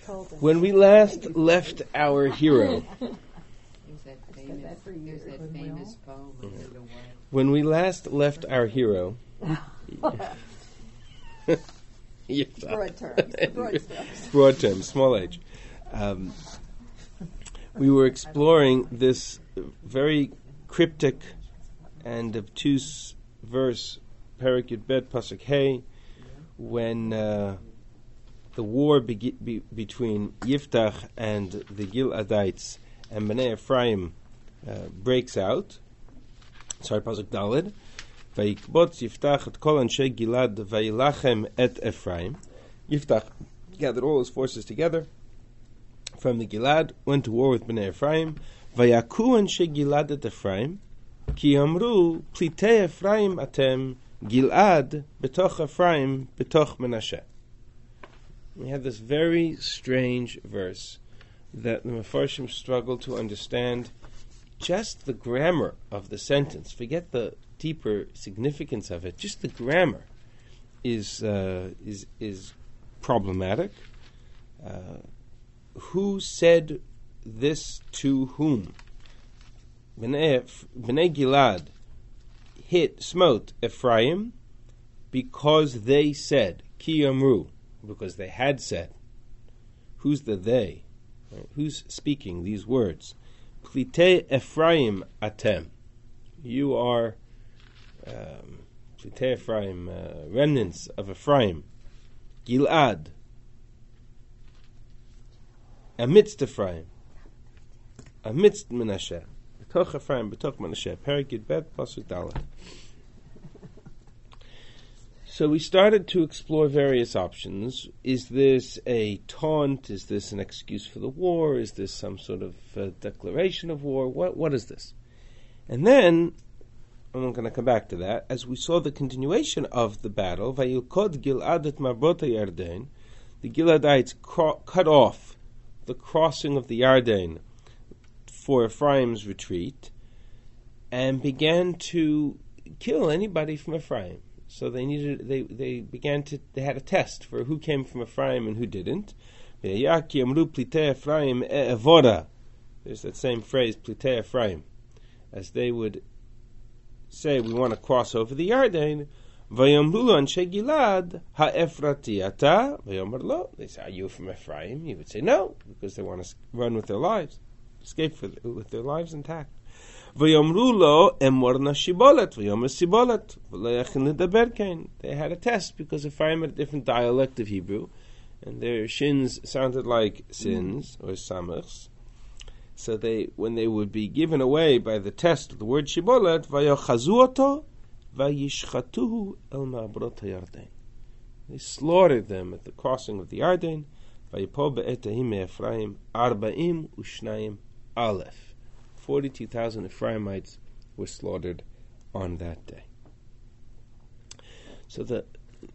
When we last left our hero, There's that famous poem. when we last left our hero, broad terms, small h. We were exploring this very cryptic and obtuse verse, Perek Yud Bet Pasuk Hey, when the war between Yiftach and the Giladites and Bnei Ephraim breaks out. Sorry, Pasuk Daled. Vayikbotz Yiftach et kol anshe Gilad vayilachem et Ephraim. Yiftach gathered all his forces together from the Gilad, went to war with Bnei Ephraim. Vayaku anshe Gilad et Ephraim, ki amru plitei Ephraim atem Gilad betoch Ephraim betoch Menashe. We have this very strange verse that the Mefarshim struggle to understand. Just the grammar of the sentence, forget the deeper significance of it. Just the grammar is problematic. Who said this to whom? Bnei Gilad smote Ephraim because they said, Ki Amru, because they had said. Who's the they? Right? Who's speaking these words? Plitei Ephraim atem. You are Plitei Ephraim, remnants of Ephraim. Gilad. Amidst Ephraim. Amidst Menashe. Betoch Ephraim, betoch Menashe. Perek Yud Bet Pasuk Daled. So we started to explore various options. Is this a taunt? Is this an excuse for the war? Is this some sort of declaration of war? What is this? And then, I'm going to come back to that, as we saw the continuation of the battle, Vayilkod Gilad et Marbota Yarden, the Giladites cut off the crossing of the Yarden for Ephraim's retreat and began to kill anybody from Ephraim. So they had a test for who came from Ephraim and who didn't. There's that same phrase, Plitei Ephraim. As they would say, we want to cross over the Yarden. They say, are you from Ephraim? He would say no, because they want to run with their lives, escape with their lives intact. They had a test because Ephraim had a different dialect of Hebrew, and their shins sounded like sins or samachs. So when they would be given away by the test of the word shibolet, they slaughtered them at the crossing of the Yarden. 42,000 Ephraimites were slaughtered on that day. So the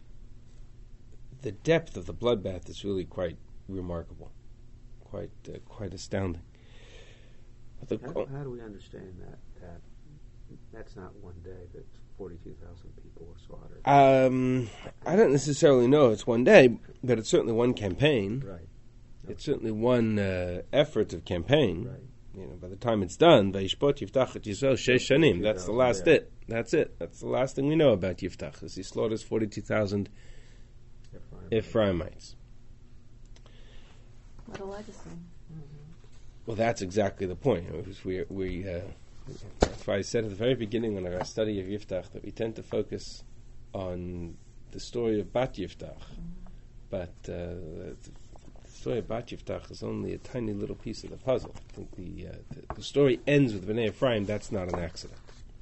depth of the bloodbath is really quite remarkable, quite astounding. How do we understand that that's not one day that 42,000 people were slaughtered? I don't necessarily know it's one day, but it's certainly one campaign. Right. It's certainly one effort of campaign. Right. By the time it's done, Vayishpot Yiftach et Yisrael Sheish Shanim. That's the last it. That's it. That's the last thing we know about Yiftach, is he slaughters 42,000 Ephraimites. What a legacy. Well, that's exactly the point. That's why I said at the very beginning in our study of Yiftach that we tend to focus on the story of Bat Yiftach, but the story of Bat Yiftach is only a tiny little piece of the puzzle. I think the story ends with Bnei Ephraim. That's not an accident.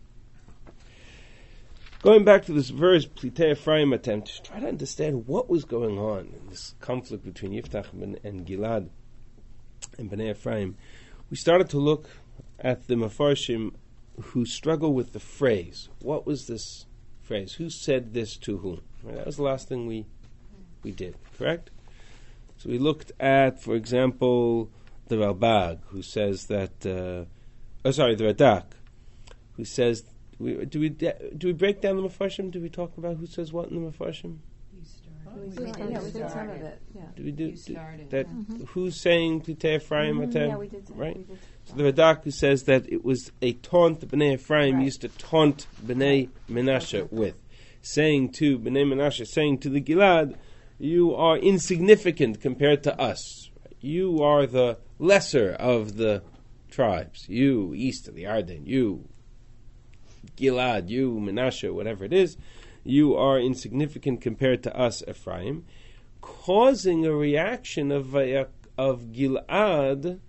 Going back to this verse, Plitei Ephraim attempt to try to understand what was going on in this conflict between Yiftach and Gilad and Bnei Ephraim, we started to look at the Mefarshim who struggle with the phrase. What was this phrase? Who said this to whom? Right, that was the last thing we did, correct? So we looked at, for example, the Ralbag, who says that, the Radak, who says, do we break down the Mefarshim? Do we talk about who says what in the Mefarshim? You start. We did some of it. Yeah. Do we do You started. that? Who's saying Plitei Ephraim Atem? Yeah, we did. Right. We did. So the Radak who says that it was a taunt the Bnei Ephraim used to taunt Bnei Menashe with, saying to Bnei Menashe, saying to the Gilad, you are insignificant compared to us. You are the lesser of the tribes. You, east of the Arden, you, Gilad, you, Menashe, whatever it is, you are insignificant compared to us, Ephraim, causing a reaction of Gilad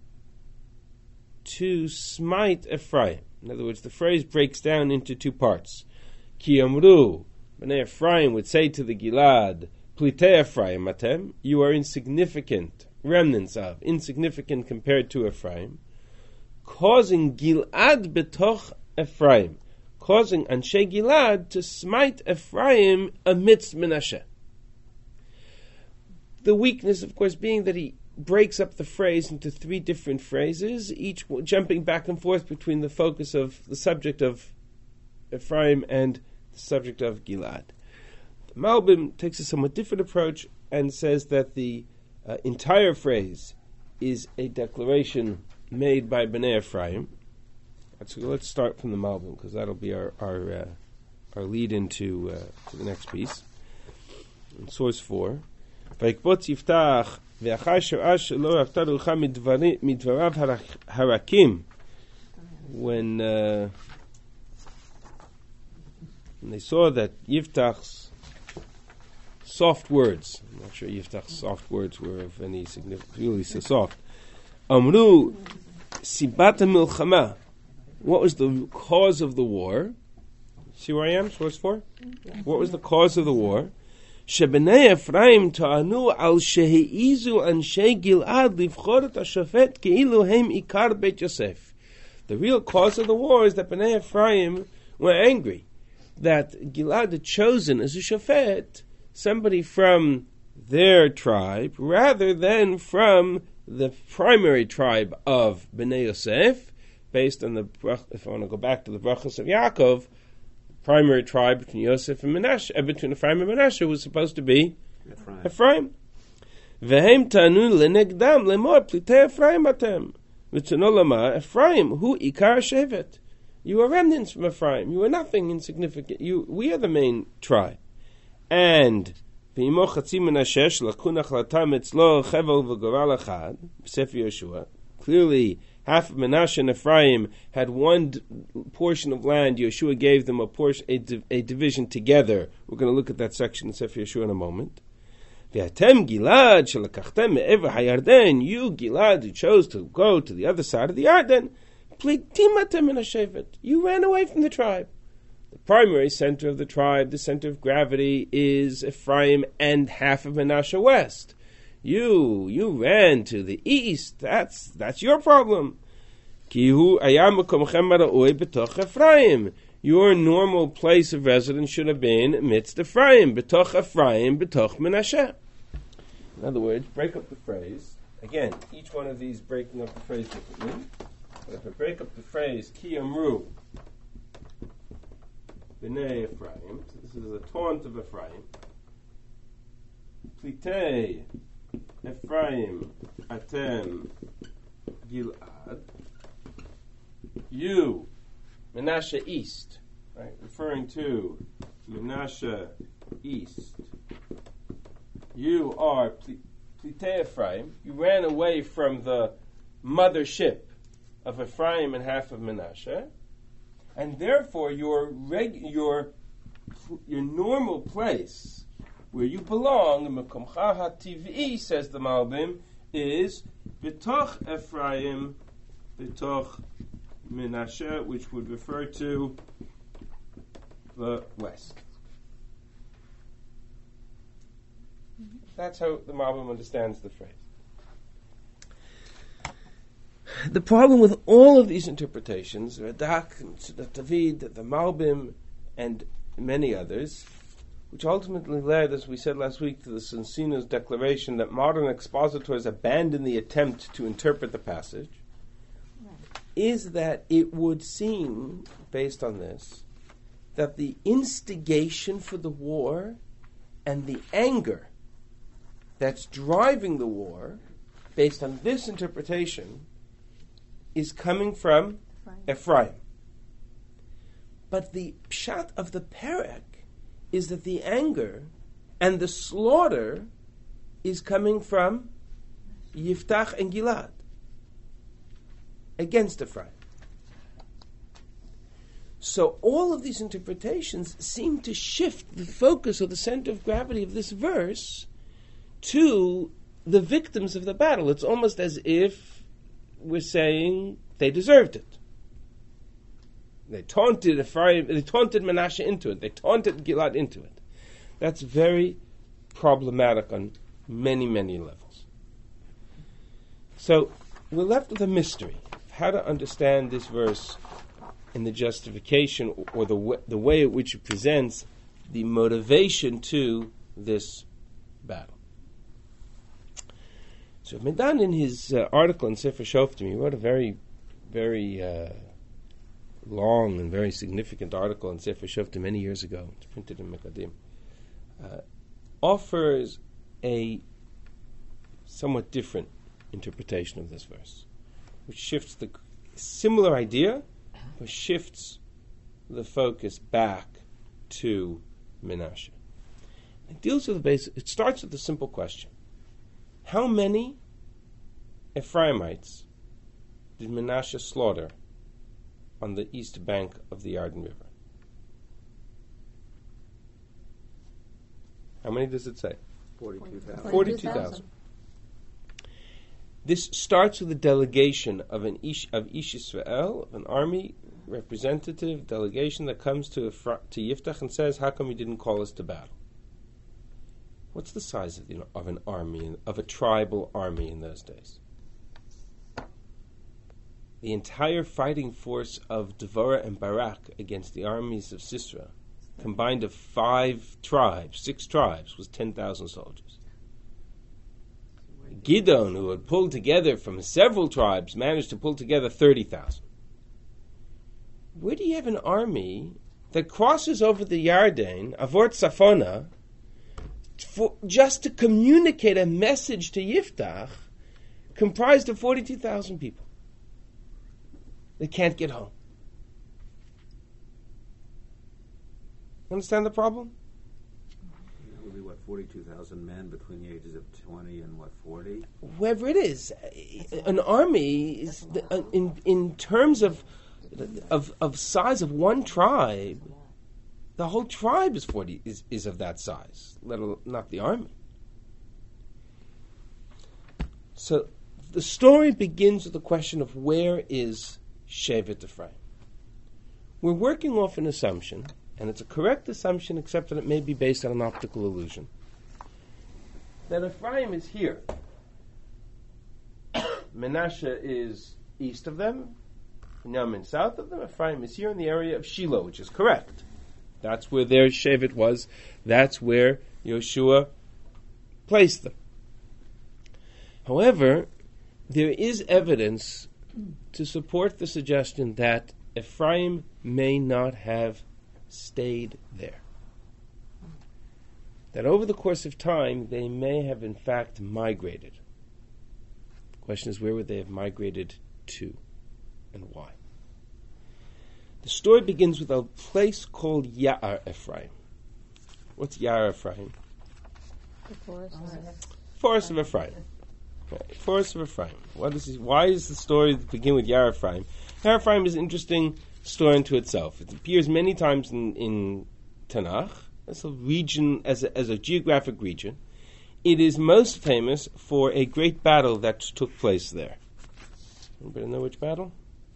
to smite Ephraim. In other words, the phrase breaks down into two parts. Ki amru, Bnei Ephraim would say to the Gilad, Plitei Ephraim atem, you are insignificant, remnants of, insignificant compared to Ephraim, causing Gilad betoch Ephraim, causing Anshe Gilad to smite Ephraim amidst Menashe. The weakness, of course, being that he breaks up the phrase into three different phrases, each jumping back and forth between the focus of the subject of Ephraim and the subject of Gilad. The Malbim takes a somewhat different approach and says that the entire phrase is a declaration made by Bnei Ephraim. So let's start from the Malbim, because that'll be our lead into to the next piece. In source 4, Vayikbotz Yiftach ve'achar shara shelo hafta rucha midvarav harakim. When they saw that Yiftach's soft words, I'm not sure Yiftach's soft words were of any significance, really so soft. Amru sibat milchama. What was the cause of the war? See where I am? Source 4? What was the cause of the war? Shebnei Ephraim ta'anu al sheheizu anshe Gilad livchor et hashofet keilu hem ikar Beit Yosef. The real cause of the war is that Bnei Ephraim were angry that Gilad had chosen as a shofet somebody from their tribe rather than from the primary tribe of Bnei Yosef, based on the, if I want to go back to the brachos of Yaakov, primary tribe between Yosef and Menashe, between Ephraim and Menashe was supposed to be Ephraim. Vehem tanu lenegdam lemor plitei Ephraim atem. V'tzenolama Ephraim hu ikar shevet. You are remnants from Ephraim. You are nothing insignificant. We are the main tribe. And v'imo chatzi Menashe shlakun achlata metzlo chevel v'goral achad b'sefer Yeshua. Clearly, half of Menashe and Ephraim had one portion of land. Yeshua gave them a division together. We're going to look at that section in Sefer Yeshua in a moment. V'atem Gilad shelakachtem me'ever hayarden. You, Gilad, who chose to go to the other side of the Yarden, plitim atem min hashevet. You ran away from the tribe. The primary center of the tribe, the center of gravity, is Ephraim and half of Menashe west. You ran to the east. That's your problem. Your normal place of residence should have been amidst Ephraim, betoch Ephraim, betoch Menashe. In other words, break up the phrase. Again, each one of these breaking up the phrase differently. But if I break up the phrase, Ki amru b'nei Ephraim, so this is a taunt of Ephraim. Plitei Ephraim atem Gilad. You, Menashe east, right? Referring to Menashe east. You are Plitei Ephraim. You ran away from the mothership of Ephraim and half of Menashe, and therefore your normal place where you belong, Mekomcha HaTiv'i, says the Malbim, is B'toch Ephraim, B'toch Menashe, which would refer to the west. That's how the Malbim understands the phrase. The problem with all of these interpretations, Radak, the David, the Malbim, and many others, which ultimately led, as we said last week, to the Sonsino's declaration that modern expositors abandon the attempt to interpret the passage, is that it would seem, based on this, that the instigation for the war And the anger that's driving the war, based on this interpretation, is coming from Ephraim. But the pshat of the perek is that the anger and the slaughter is coming from Yiftach and Gilad against Ephraim. So all of these interpretations seem to shift the focus or the center of gravity of this verse to the victims of the battle. It's almost as if we're saying they deserved it. They taunted Ephraim, they taunted Menashe into it, they taunted Gilad into it. That's very problematic on many, many levels. So we're left with a mystery of how to understand this verse in the justification or the way in which it presents the motivation to this battle. So Medan, in his article in Sefer Shoftim, he wrote a very, very long and very significant article in Sefer Shoftim many years ago. It's printed in Mekadim. Offers a somewhat different interpretation of this verse, which shifts the similar idea, but shifts the focus back to Menashe. It deals with the base. It starts with a simple question: how many Ephraimites did Menashe slaughter on the east bank of the Yarden River? How many does it say? 42,000. 42,000. This starts with a delegation of Ish Yisrael, of an army representative delegation that comes to Yiftach and says, "How come you didn't call us to battle?" What's the size of an army, of a tribal army in those days? The entire fighting force of Devorah and Barak against the armies of Sisera, combined of 6 tribes, was 10,000 soldiers. Gidon, who had pulled together from several tribes, managed to pull together 30,000. Where do you have an army that crosses over the Yarden, Avort Safona, just to communicate a message to Yiftach, comprised of 42,000 people? They can't get home. Understand the problem? That would be, 42,000 men between the ages of 20 and, 40? Whoever it is. An army, is in terms of size of one tribe, the whole tribe is of that size, not the army. So the story begins with the question of where is Shevet Ephraim. We're working off an assumption, and it's a correct assumption, except that it may be based on an optical illusion, that Ephraim is here. Menashe is east of them, Binyamin south of them. Ephraim is here in the area of Shiloh, which is correct. That's where their Shevet was. That's where Yoshua placed them. However, there is evidence to support the suggestion that Ephraim may not have stayed there. That over the course of time, they may have in fact migrated. The question is, where would they have migrated to and why? The story begins with a place called Ya'ar Ephraim. What's Ya'ar Ephraim? The forest. Forest of Ephraim. Okay. Forest of Ephraim. Why does the story begin with Ya'ar Ephraim? Ya'ar Ephraim is an interesting story unto itself. It appears many times in Tanakh as a region, as a geographic region. It is most famous for a great battle that took place there. Anybody know which battle?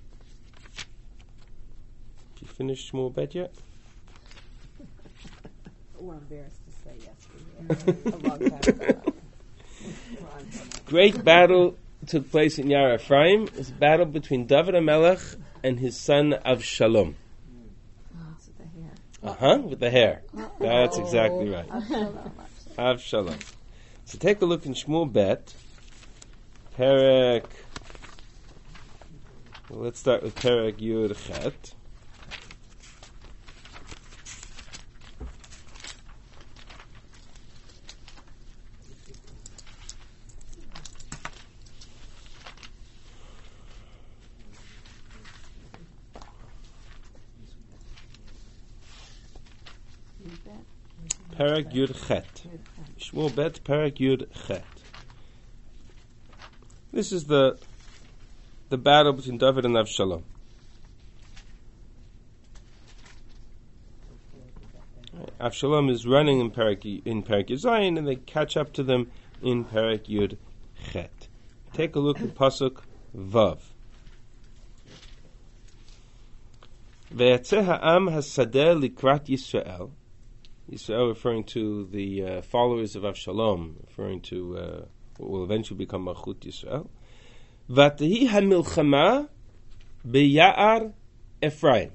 Have you finished Shmuel Bet yet? We're embarrassed to say yes, we have. A long time ago. Great battle took place in Ya'ar Ephraim. It's a battle between David HaMelech and his son Avshalom. Oh, it's with the hair. With the hair. That's exactly right. Avshalom. So take a look in Shmuel Bet. Perek. Well, let's start with Perek Yud Chet. Perek Yud Chet. Shmuel Bet, Perek Yud Chet. This is the battle between David and Avshalom. Avshalom is running in Perek Yud Zayin, and they catch up to them in Perek Yud Chet. Take a look at Pasuk Vav. Ve'yatzeh ha'am hasadeh likrat Yisrael. Yisrael referring to the followers of Avshalom, referring to what will eventually become Malchut Yisrael. V'atehi ha'milchama be'ya'ar Ephraim.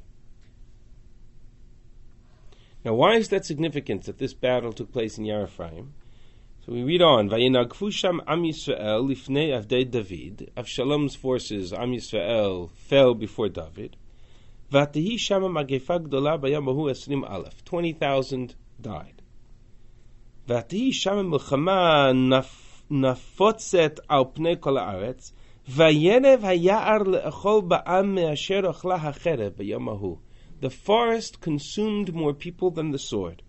Now, why is that significant that this battle took place in Ya'ar Ephraim? So we read on, Vayinagfu sham Am Yisrael lifnei avdei David. Avshalom's forces, Am Yisrael, fell before David. V'atehi shama magefa gdola bayam bahu 20,000 died. V'atehi shama milchama nafotzet al pnei kol haaretz. Vayenev haya'ar le'echol ba'am me'asher ochla ha'cherev bayam bahu. The forest consumed more people than the sword.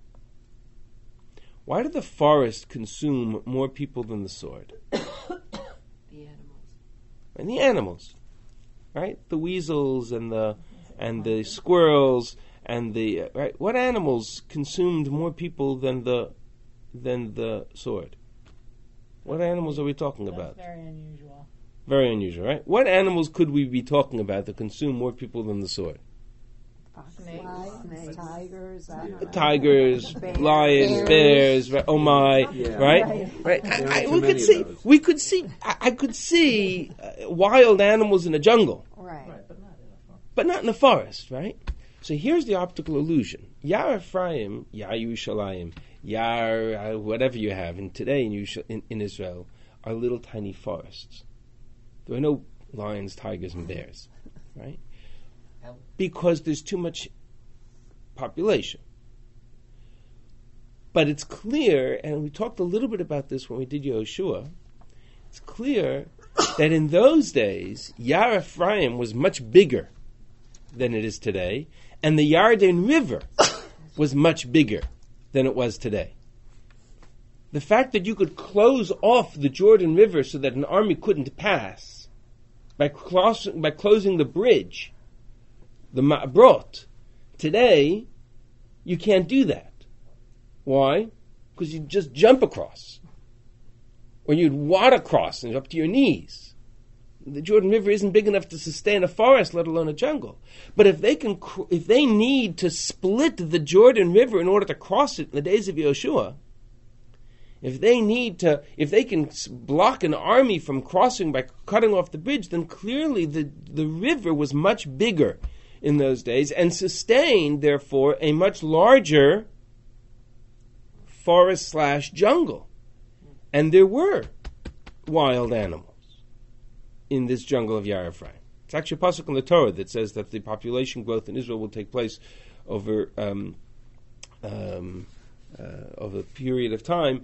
Why did the forest consume more people than the sword? The animals. And the animals, right? The weasels and the squirrels and the right. What animals consumed more people than the sword? What animals are we talking about? That's very unusual. Very unusual, right? What animals could we be talking about that consume more people than the sword? Snakes, tigers, Tigers, lions, bears, right? Oh my, right? We could see. I could see wild animals in a jungle, right? But not in the forest, right? So here's the optical illusion: Ya'ar Ephraim, Ya'ar Yerushalayim, Ya'ar whatever you have, and today in Israel are little tiny forests. There are no lions, tigers, and bears, right? Because there's too much population. But it's clear, and we talked a little bit about this when we did Yehoshua, it's clear that in those days, Ya'ar Ephraim was much bigger than it is today, and the Yarden River was much bigger than it was today. The fact that you could close off the Jordan River so that an army couldn't pass by closing the bridge, the Ma'abrot, today, you can't do that. Why? Because you just jump across. Or you'd wad across and up to your knees. The Jordan River isn't big enough to sustain a forest, let alone a jungle. But if they need to split the Jordan River in order to cross it in the days of Yehoshua, if they can block an army from crossing by cutting off the bridge, then clearly the river was much bigger in those days, and sustained, therefore, a much larger forest/jungle. And there were wild animals in this jungle of Ya'ar Ephraim. It's actually a pasuk in the Torah that says that the population growth in Israel will take place over a period of time,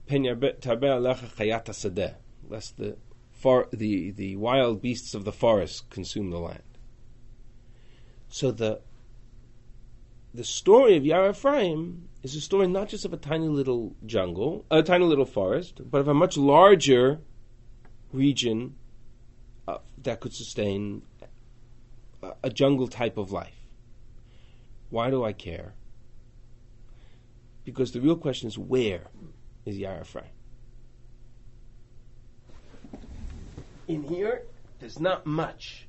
lest the wild beasts of the forest consume the land. So the story of Ya'ar Ephraim is a story not just of a tiny little jungle, a tiny little forest, but of a much larger region that could sustain a jungle type of life. Why do I care? Because the real question is, where is Ya'ar Ephraim? In here, there's not much.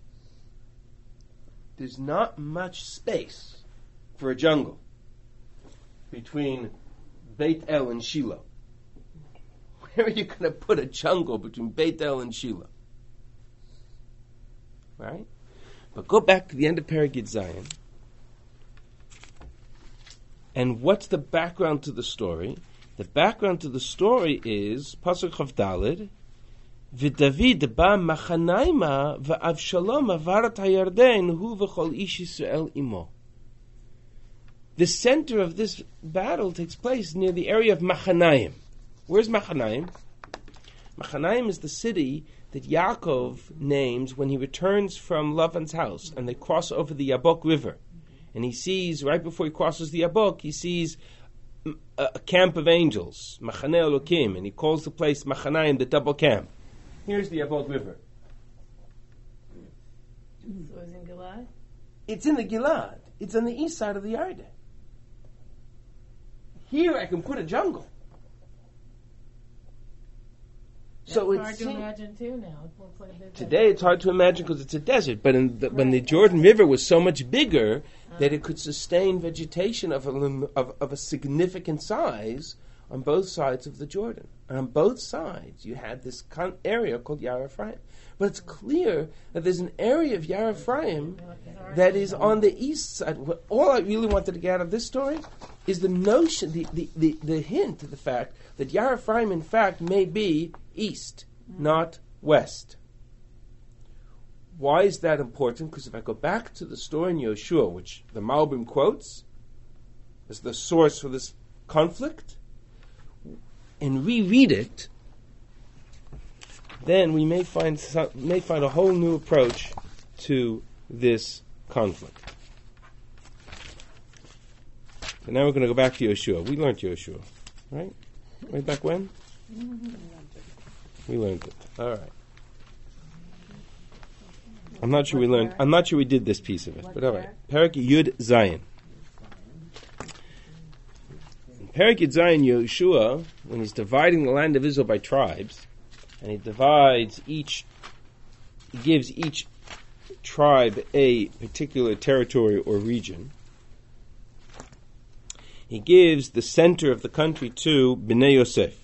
There's not much space for a jungle between Beit El and Shiloh. Where are you going to put a jungle between Beit El and Shiloh? Right? But go back to the end of Perek Yud Zayin. And what's the background to the story? The background to the story is Pasuk Chav Daled, V'David ba Machanaima v'Avshalom avarat hayarden hu v'chol ish Yisrael imo. The center of this battle takes place near the area of Machanaim. Where's Machanaim? Machanaim is the city that Yaakov names when he returns from Lavan's house and they cross over the Yabok River. And he sees, right before he crosses the Yabok, he sees a camp of angels, Machaneh Elokim, and he calls the place Machanayim, the double camp. Here's the Yabok River. So it's in Gilad? It's in the Gilad. It's on the east side of the Yarden. Here I can put a jungle. So It's hard to imagine too now. It looks like a today it's hard to imagine because it's a desert, but when the Jordan River was so much bigger that it could sustain vegetation of a significant size on both sides of the Jordan. And on both sides you had this area called Yar Ephraim. But it's clear that there's an area of Yar Ephraim that is on the east side. All I really wanted to get out of this story is the notion, the hint to the fact that Yar Ephraim in fact may be east, not west. Why is that important? Because if I go back to the story in Yoshua, which the Malbim quotes as the source for this conflict, and reread it, then we may find a whole new approach to this conflict. So now we're going to go back to Yoshua. We learned Yoshua, right? Way back when? We learned it. All right. I'm not sure we did this piece of it, but all right. Perek Yud Zayin. In Perek Yud Zayin, Yoshua, when he's dividing the land of Israel by tribes, and he gives each tribe a particular territory or region, he gives the center of the country to Bnei Yosef.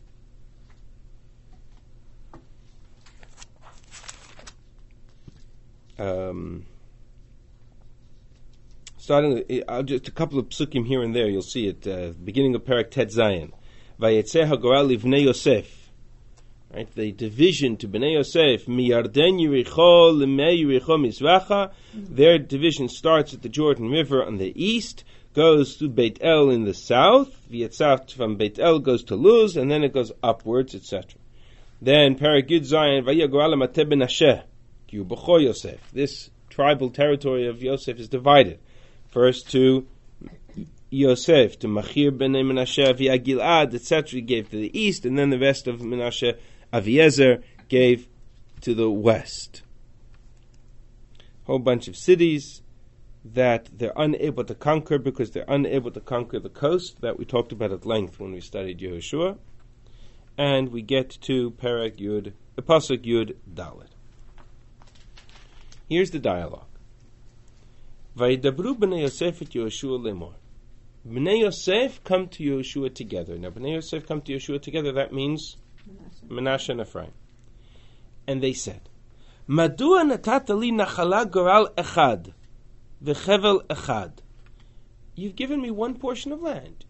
Starting with, just a couple of psukim here and there, you'll see it. Beginning of Perek Tet Zayin. Vayetzeh HaGorah Livnei Yosef. Right, the division to Bnei Yosef, Miyarden Yericho Lemei Yericho Mizracha. Their division starts at the Jordan River on the east, goes to Beit El in the south. V'yetzaf from Beit El goes to Luz, and then it goes upwards, etc. Then Perek Yud Zayin, Vayagorah Lemateh Benasheh. Yosef. This tribal territory of Yosef is divided. First to Yosef, to Machir b'nei Menashe, Gilad, etc. gave to the east, and then the rest of Menashe, Aviezer, gave to the west. Whole bunch of cities that they're unable to conquer because they're unable to conquer the coast that we talked about at length when we studied Yehoshua. And we get to Perek Yud, Pasuk Yud Dalet. Here's the dialogue. Vayidabru b'nei Yosef et Yehoshua lemor. B'nei Yosef come to Yehoshua together. Now, b'nei Yosef come to Yehoshua together, that means Menashe and Ephraim. And they said, Madua natata li nachala goral echad, v'chevel echad. You've given me one portion of land.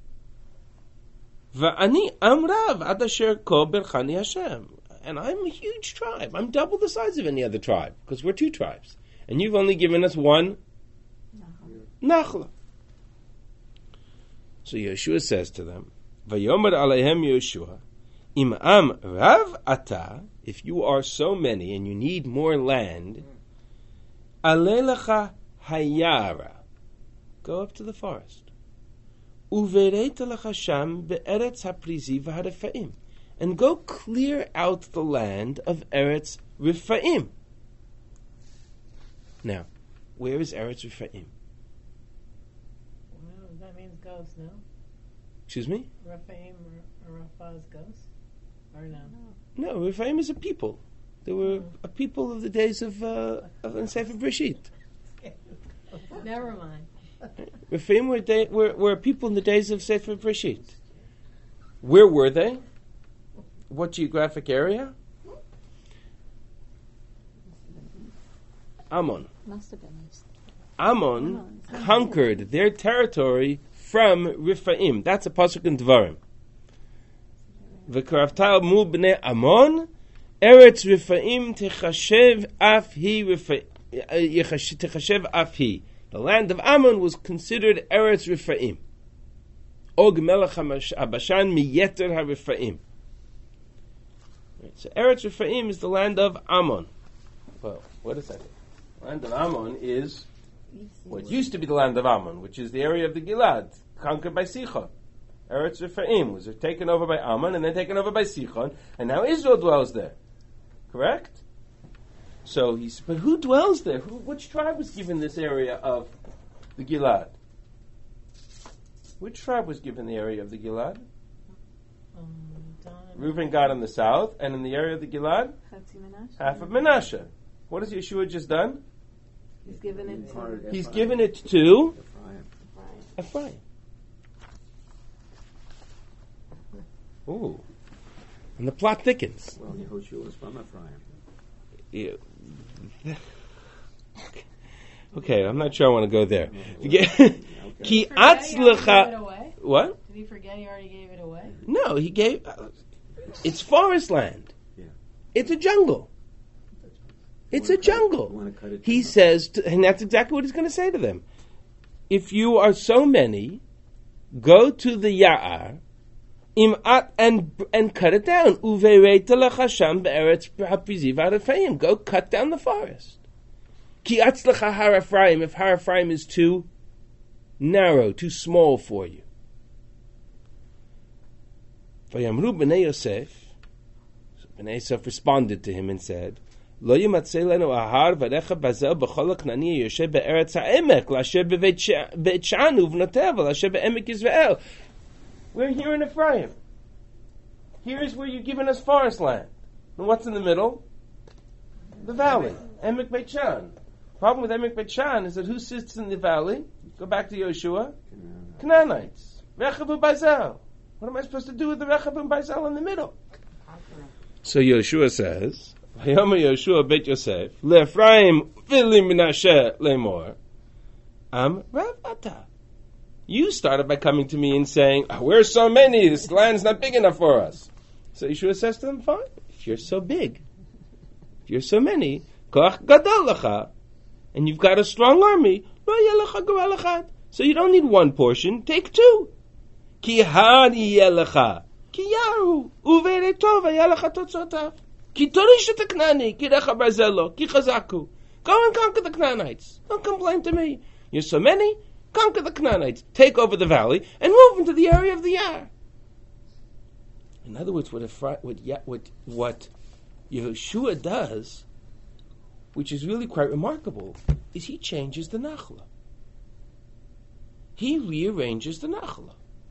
V'ani amrav ad asher ko berchani Hashem. And I'm a huge tribe. I'm double the size of any other tribe, because we're two tribes. And you've only given us one Nachla. So Yeshua says to them, Vayomer aleihem Yeshua, Im am rav ata, if you are so many and you need more land, alelecha hayara, go up to the forest. Uvereita lecha sham be'eretz haprizi v'harefa'im, and go clear out the land of Eretz Riphaim. Now, where is Eretz Riphaim? Well, that means ghosts, no? Excuse me? Rephaim or Rapha is ghosts? Or no? No, Riphaim is a people. They were a people of the days of Sefer Breshit. Never mind. Riphaim were a people in the days of Sefer Breshit. Where were they? What geographic area? Ammon. Must have been east. Ammon conquered their territory from Riphaim. That's a pasuk in Dvarim. V'karafta mu b'nei Ammon, Eretz Riphaim techashev af hi. The land of Ammon was considered Eretz Riphaim. Og melech Bashan miyeter ha-Riphaim. So Eretz Riphaim is the land of Ammon. Well, what is that? The land of Ammon is what used to be the land of Ammon, which is the area of the Gilad, conquered by Sichon. Eretz Rephaim was taken over by Ammon and then taken over by Sichon, and now Israel dwells there. Correct? So but who dwells there? Which tribe was given this area of the Gilad? Which tribe was given the area of the Gilad? Reuben got in the south, and in the area of the Gilad, half of Menashe. What has Yeshua just done? He's given it to He's given it to Ephraim. Ooh. And the plot thickens. Well, Yehoshua was from Ephraim. Yeah. Okay, I'm not sure I want to go there. Ki atzlecha. What? Did he forget he already gave it away? No, he gave. It's forest land. Yeah. It's a jungle. It's a jungle. He says, and that's exactly what he's going to say to them. If you are so many, go to the Ya'ar and cut it down. Go cut down the forest. Ki atzlecha har Ephraim, if har Ephraim is too narrow, too small for you. Vayamru b'nei Yosef, so b'nei Yosef responded to him and said, Lo yimatzei lenu ahar v'recha bazel b'chol ha'knani yoshev be'eretz ha'emek l'asher b'Beit Shan uvnotev l'asher be'emek Yisrael. We're here in Ephraim. Here's where you've given us forest land. And what's in the middle? The valley. Emek Beit Shan. Problem with Emek Beit Shan is that who sits in the valley? Go back to Yoshua. Canaanites. Rechav u'Bazel. What am I supposed to do with the Rechav u'Bazel in the middle? So Yoshua says, Vayomer Yoshua Beit Yosef, Le'Ephraim v'li Menashe le'mor, Am Rav Ata. You started by coming to me and saying, we're so many, this land's not big enough for us. So Yeshua says to them, fine, if you're so big, if you're so many, koach gadol lecha, and you've got a strong army, lo yeh lecha goral echad. So you don't need one portion, take two. Ki had yeh lecha, ki yaru, uve'erei tov yeh lecha totzotav. Ki torish et Knani, ki recha barzelo, ki chazaku. Go and conquer the Canaanites. Don't complain to me. You're so many, conquer the Canaanites, take over the valley, and move into the area of the Yar. In other words, what Yehoshua does, which is really quite remarkable, is he changes the Nachla. He rearranges the Nachla.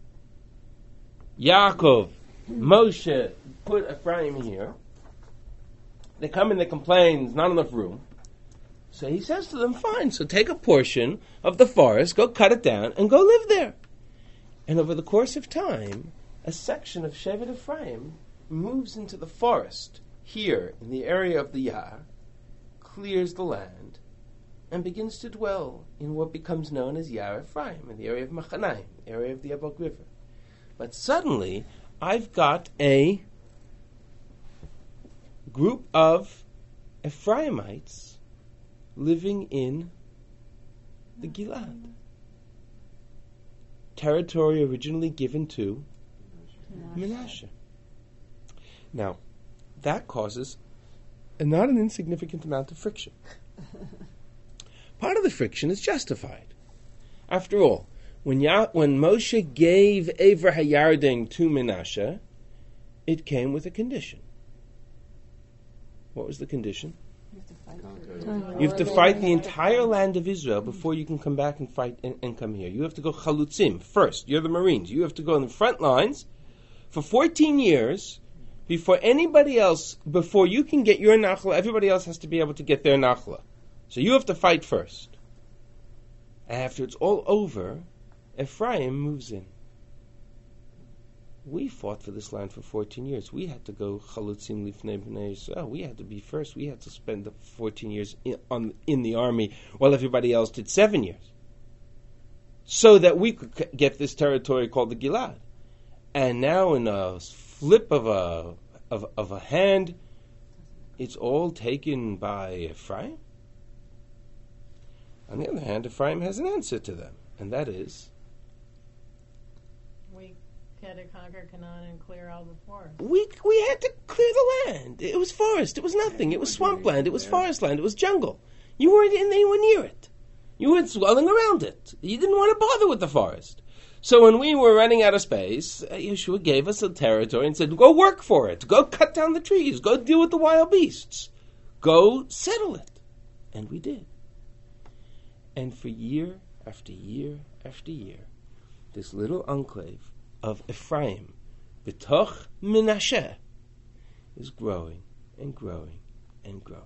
Yaakov, Moshe put Ephraim here. They come and they complain, there's not enough room. So he says to them, fine, so take a portion of the forest, go cut it down, and go live there. And over the course of time, a section of Shevet Ephraim moves into the forest, here, in the area of the Yar, clears the land, and begins to dwell in what becomes known as Yar Ephraim, in the area of Machanaim, the area of the Yabok River. But suddenly, I've got a group of Ephraimites living in the Gilad. Territory originally given to Menashe. Now, that causes not an insignificant amount of friction. Part of the friction is justified. After all, when Moshe gave Ever HaYarden to Menashe, it came with a condition. What was the condition? You have to fight the entire land of Israel before you can come back and fight and come here. You have to go chalutzim first. You're the Marines. You have to go in the front lines for 14 years before anybody else, before you can get your nachla, everybody else has to be able to get their nachla. So you have to fight first. And after it's all over, Ephraim moves in. We fought for this land for 14 years. We had to go chalutzim lifnei bnei Yisrael. We had to be first. We had to spend the 14 years in the army while everybody else did 7 years, so that we could get this territory called the Gilad. And now, in a flip of a hand, it's all taken by Ephraim. On the other hand, Ephraim has an answer to them, and that is, we had to conquer Canaan and clear all the forest. We had to clear the land. It was forest. It was nothing. It was swampland. It was forest land. It was jungle. You weren't anywhere near it. You weren't swelling around it. You didn't want to bother with the forest. So when we were running out of space, Yeshua gave us a territory and said, go work for it. Go cut down the trees. Go deal with the wild beasts. Go settle it. And we did. And for year after year after year, this little enclave of Ephraim, B'toch Menashe, is growing and growing and growing.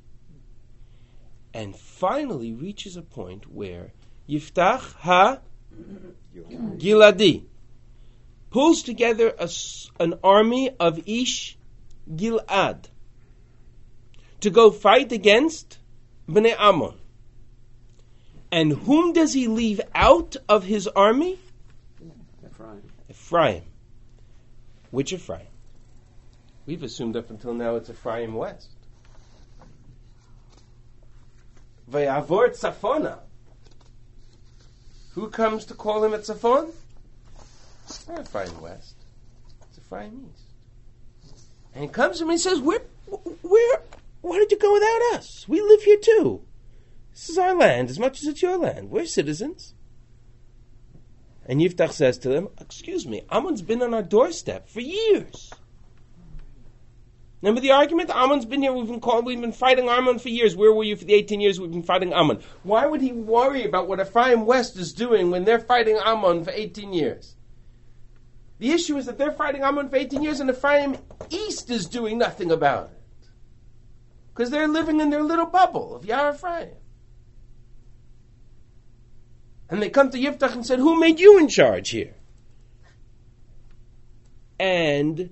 And finally reaches a point where Yiftach ha-Giladi pulls together an army of Ish Gilad to go fight against Bnei Ammon. And whom does he leave out of his army? Ephraim. Which Ephraim? We've assumed up until now it's Ephraim West. Vayavor Tzafona. Who comes to call him at Tzafon? It's not Ephraim West. It's Ephraim East. And he comes to him and he says, why did you go without us? We live here too. This is our land as much as it's your land. We're citizens. And Yiftach says to them, excuse me, Ammon's been on our doorstep for years. Remember the argument? Ammon's been here, we've been fighting Ammon for years. Where were you for the 18 years we've been fighting Ammon? Why would he worry about what Ephraim West is doing when they're fighting Ammon for 18 years? The issue is that they're fighting Ammon for 18 years and Ephraim East is doing nothing about it. Because they're living in their little bubble of Yar Ephraim. And they come to Yiftach and said, who made you in charge here? And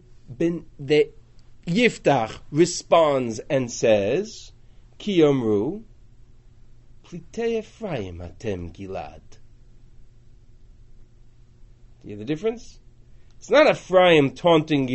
Yiftach responds and says, Ki Yomru, Plitei Ephraim atem Gilad. Do you hear the difference? It's not Ephraim taunting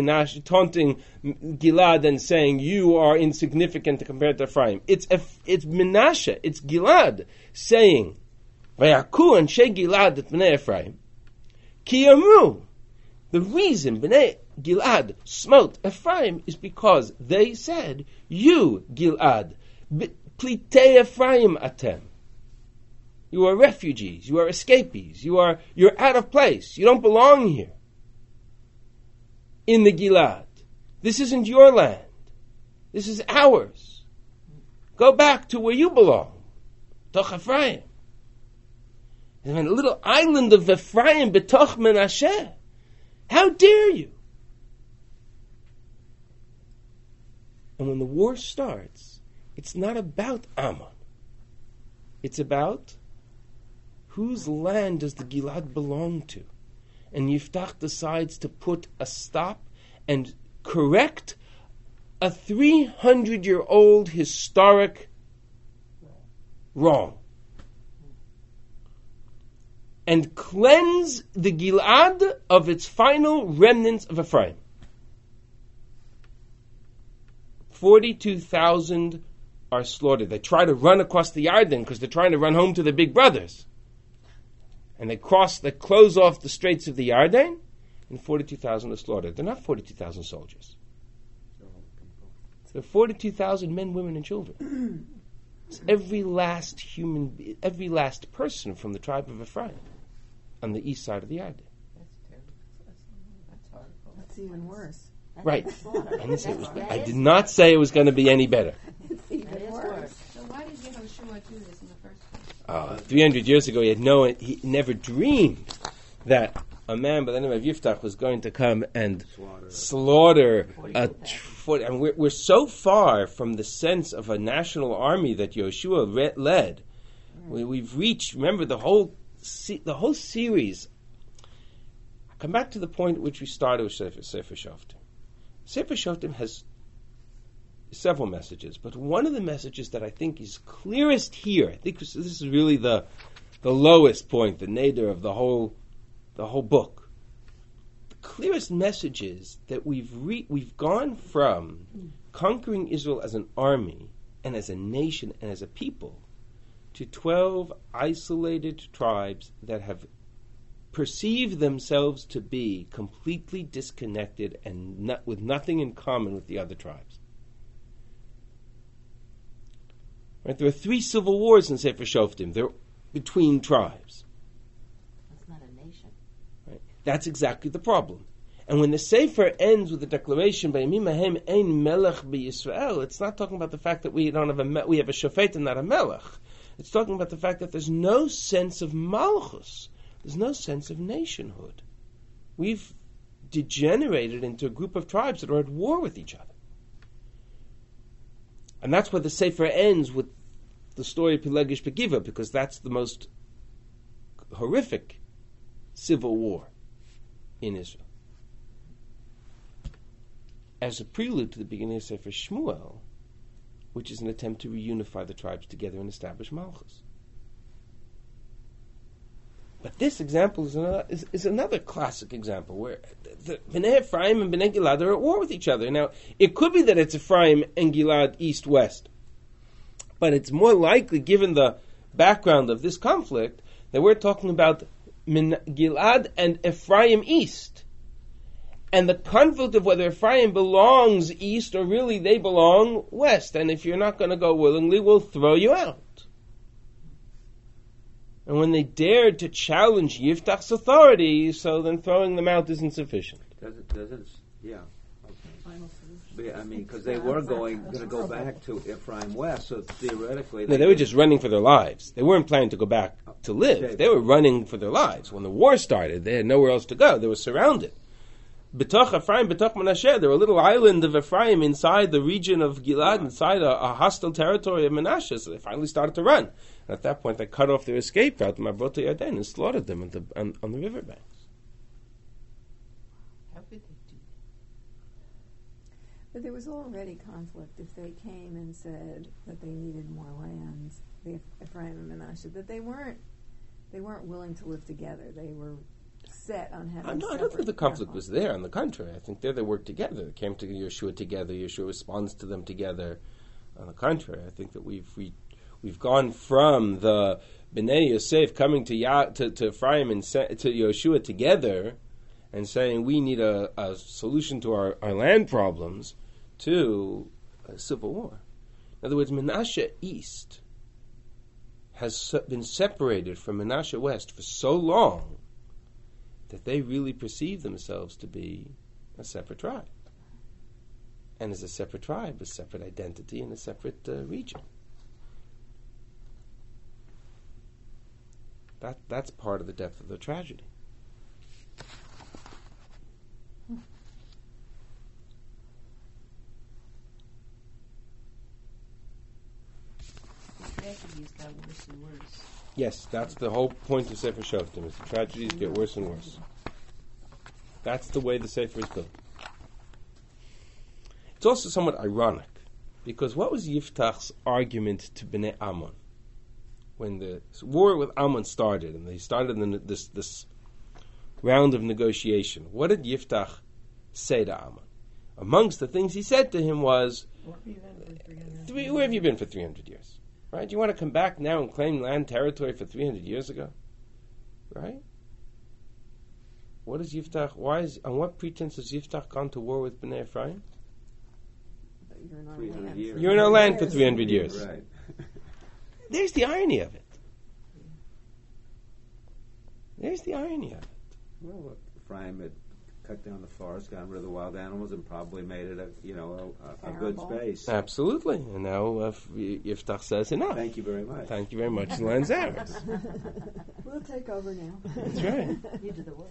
Gilad and saying, you are insignificant compared to Ephraim. It's Menashe, it's Gilad saying, Vayaku anshe Gilad et Bnei Ephraim. Ki Yomru. The reason Bnei Gilad smote Ephraim is because they said, you, Gilad, Plitei Ephraim atem. You are refugees, you are escapees, you're out of place, you don't belong here. In the Gilad. This isn't your land. This is ours. Go back to where you belong. Toch Ephraim. And a little island of Ephraim, B'toch Menashe. How dare you? And when the war starts, it's not about Ammon. It's about whose land does the Gilad belong to? And Yiftach decides to put a stop and correct a 300-year-old historic wrong. And cleanse the Gilad of its final remnants of Ephraim. 42,000 are slaughtered. They try to run across the Yarden because they're trying to run home to their big brothers. And they close off the straits of the Yarden, and 42,000 are slaughtered. They're not 42,000 soldiers. They're 42,000 men, women, and children. It's every last person from the tribe of Ephraim on the east side of the Yarden. That's terrible. That's horrible. That's even worse. Right. I did not say it was going to be any better. It's even worse. So why did Yehoshua do this in the first place? 300 years ago, he never dreamed that a man by the name of Yiftach was going to come and slaughter and we're so far from the sense of a national army that Yoshua led. We've reached, remember, the whole series. I come back to the point at which we started with Sefer Shoftim. Sefer Shoftim has several messages, but one of the messages that I think is clearest here, I think this is really the lowest point, the nadir of the whole book. The clearest message is that we've gone from conquering Israel as an army and as a nation and as a people to 12 isolated tribes that have perceived themselves to be completely disconnected and with nothing in common with the other tribes. Right? There are 3 civil wars in Sefer Shoftim. They're between tribes. That's not a nation. That's exactly the problem. And when the Sefer ends with the declaration, "B'yamim hahem ein melech b'Yisrael," it's not talking about the fact that we have a shofet and not a melech. It's talking about the fact that there's no sense of malchus. There's no sense of nationhood. We've degenerated into a group of tribes that are at war with each other. And that's why the Sefer ends with the story of Pilegish Begiva, because that's the most horrific civil war in Israel. As a prelude to the beginning of Sefer Shmuel, which is an attempt to reunify the tribes together and establish Malchus. But this example is another classic example where the Bnei Ephraim and Bnei Gilad are at war with each other. Now, it could be that it's Ephraim and Gilad east-west, but it's more likely, given the background of this conflict, that we're talking about Gilad and Ephraim east. And the conflict of whether Ephraim belongs east or really they belong west. And if you're not going to go willingly, we'll throw you out. And when they dared to challenge Yiftach's authority, so then throwing them out isn't sufficient. Doesn't yeah. Okay. I mean, because they were going to go back to Ephraim West, so theoretically... No, they were just running for their lives. They weren't planning to go back to live. They were running for their lives. When the war started, they had nowhere else to go. They were surrounded. B'toch Ephraim, B'toch Menashe, there were a little island of Ephraim inside the region of Gilad, inside a hostile territory of Menashe, so they finally started to run. And at that point, they cut off their escape route to Mabrot Yarden and slaughtered them on the riverbanks. How could they do But there was already conflict if they came and said that they needed more lands, the Ephraim and Menashe, that they weren't willing to live together. They were set on having I don't think the conflict was there. On the contrary, I think there they worked together. They came to Yeshua together. Yeshua responds to them together. On the contrary, I think that we've gone from the Bnei Yosef coming to Ephraim and to Yeshua together and saying we need a solution to our land problems to a civil war. In other words, Menashe East has been separated from Menashe West for so long that they really perceive themselves to be a separate tribe. And as a separate tribe, a separate identity and a separate region. That's part of the depth of the tragedy. The tragedies got worse and worse. Yes, that's the whole point of Sefer Shoftim, is the tragedies get worse and worse. That's the way the Sefer is built. It's also somewhat ironic, because what was Yiftach's argument to Bnei Ammon? When the war with Ammon started, and they started this round of negotiation, what did Yiftach say to Ammon? Amongst the things he said to him was, where have you been for 300 years? Right? You want to come back now and claim land territory for 300 years ago? Right? What is Yiftach? On what pretense has Yiftach gone to war with Bnei Ephraim? You're in our land for 300 years. Right. There's the irony of it. There's the irony of it. Well, look, Ephraim had cut down the forest, gotten rid of the wild animals, and probably made it a good space. Absolutely. And now Yiftach says enough. Thank you very much. Thank you very much. The land's ours. We'll take over now. That's right. You do the work.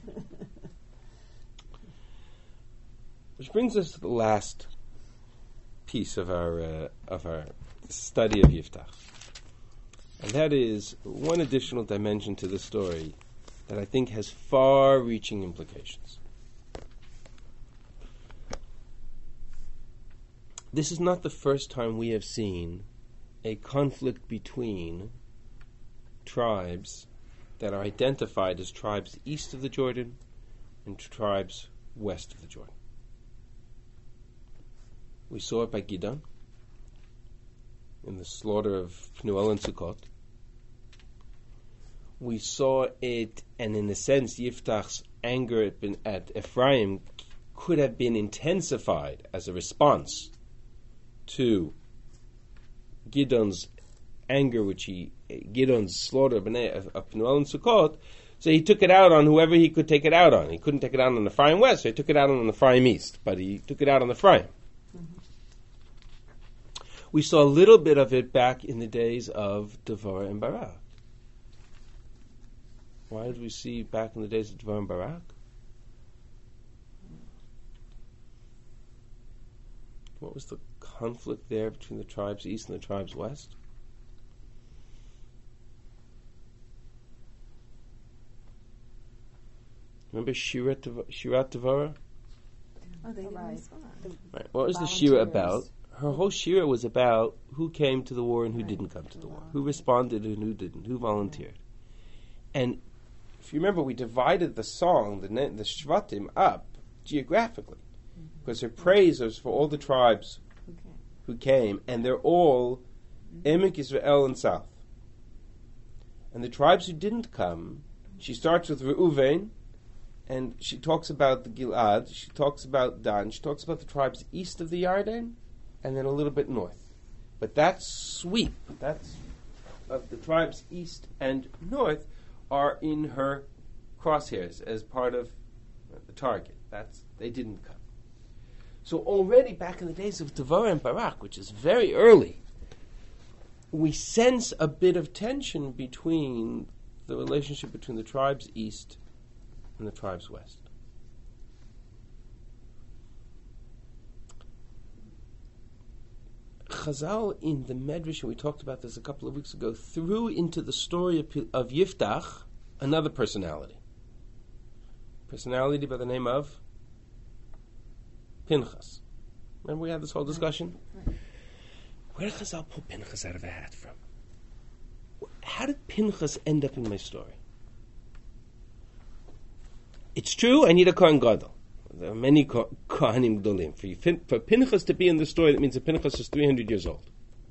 Which brings us to the last piece of our study of Yiftach. And that is one additional dimension to the story that I think has far-reaching implications. This is not the first time we have seen a conflict between tribes that are identified as tribes east of the Jordan and tribes west of the Jordan. We saw it by Gidon in the slaughter of Pnuel and Sukkot. We saw it, and in a sense, Yiftach's anger at Ephraim could have been intensified as a response to Gidon's anger, Gidon's slaughter of Pnuel and Sukkot, So he took it out on whoever he could take it out on. He couldn't take it out on the Ephraim West, so he took it out on the Ephraim East, but he took it out on the Ephraim. We saw a little bit of it back in the days of Devorah and Barak. Why did we see back in the days of Devorah and Barak? What was the conflict there between the tribes east and the tribes west? Remember Shirat Devorah? Oh, they didn't Right. respond. Right. What was the Shira Volunteers. about? Her whole Shira was about who came to the war and who didn't come to the war, who responded and who didn't, who volunteered. And if you remember, we divided the song, the Shvatim, up geographically, because her praise was for all the tribes Okay. who came, and they're all Emek Israel and South. And the tribes who didn't come, she starts with Reuven, and she talks about the Gilad, she talks about Dan, she talks about the tribes east of the Yarden, and then a little bit north. But that sweep, that's of the tribes east and north, are in her crosshairs as part of the target. They didn't come. So already back in the days of Devorah and Barak, which is very early, we sense a bit of tension between the relationship between the tribes east and the tribes west. Chazal in the Medrash, and we talked about this a couple of weeks ago, threw into the story of Yiftach another personality. Personality by the name of Pinchas. Remember we had this whole discussion? Right. Where did Chazal pull Pinchas out of a hat from? How did Pinchas end up in my story? It's true, I need a Kohen Gadol. There are many Kohanim Gdolim. For Pinchas to be in the story, that means that Pinchas is 300 years old.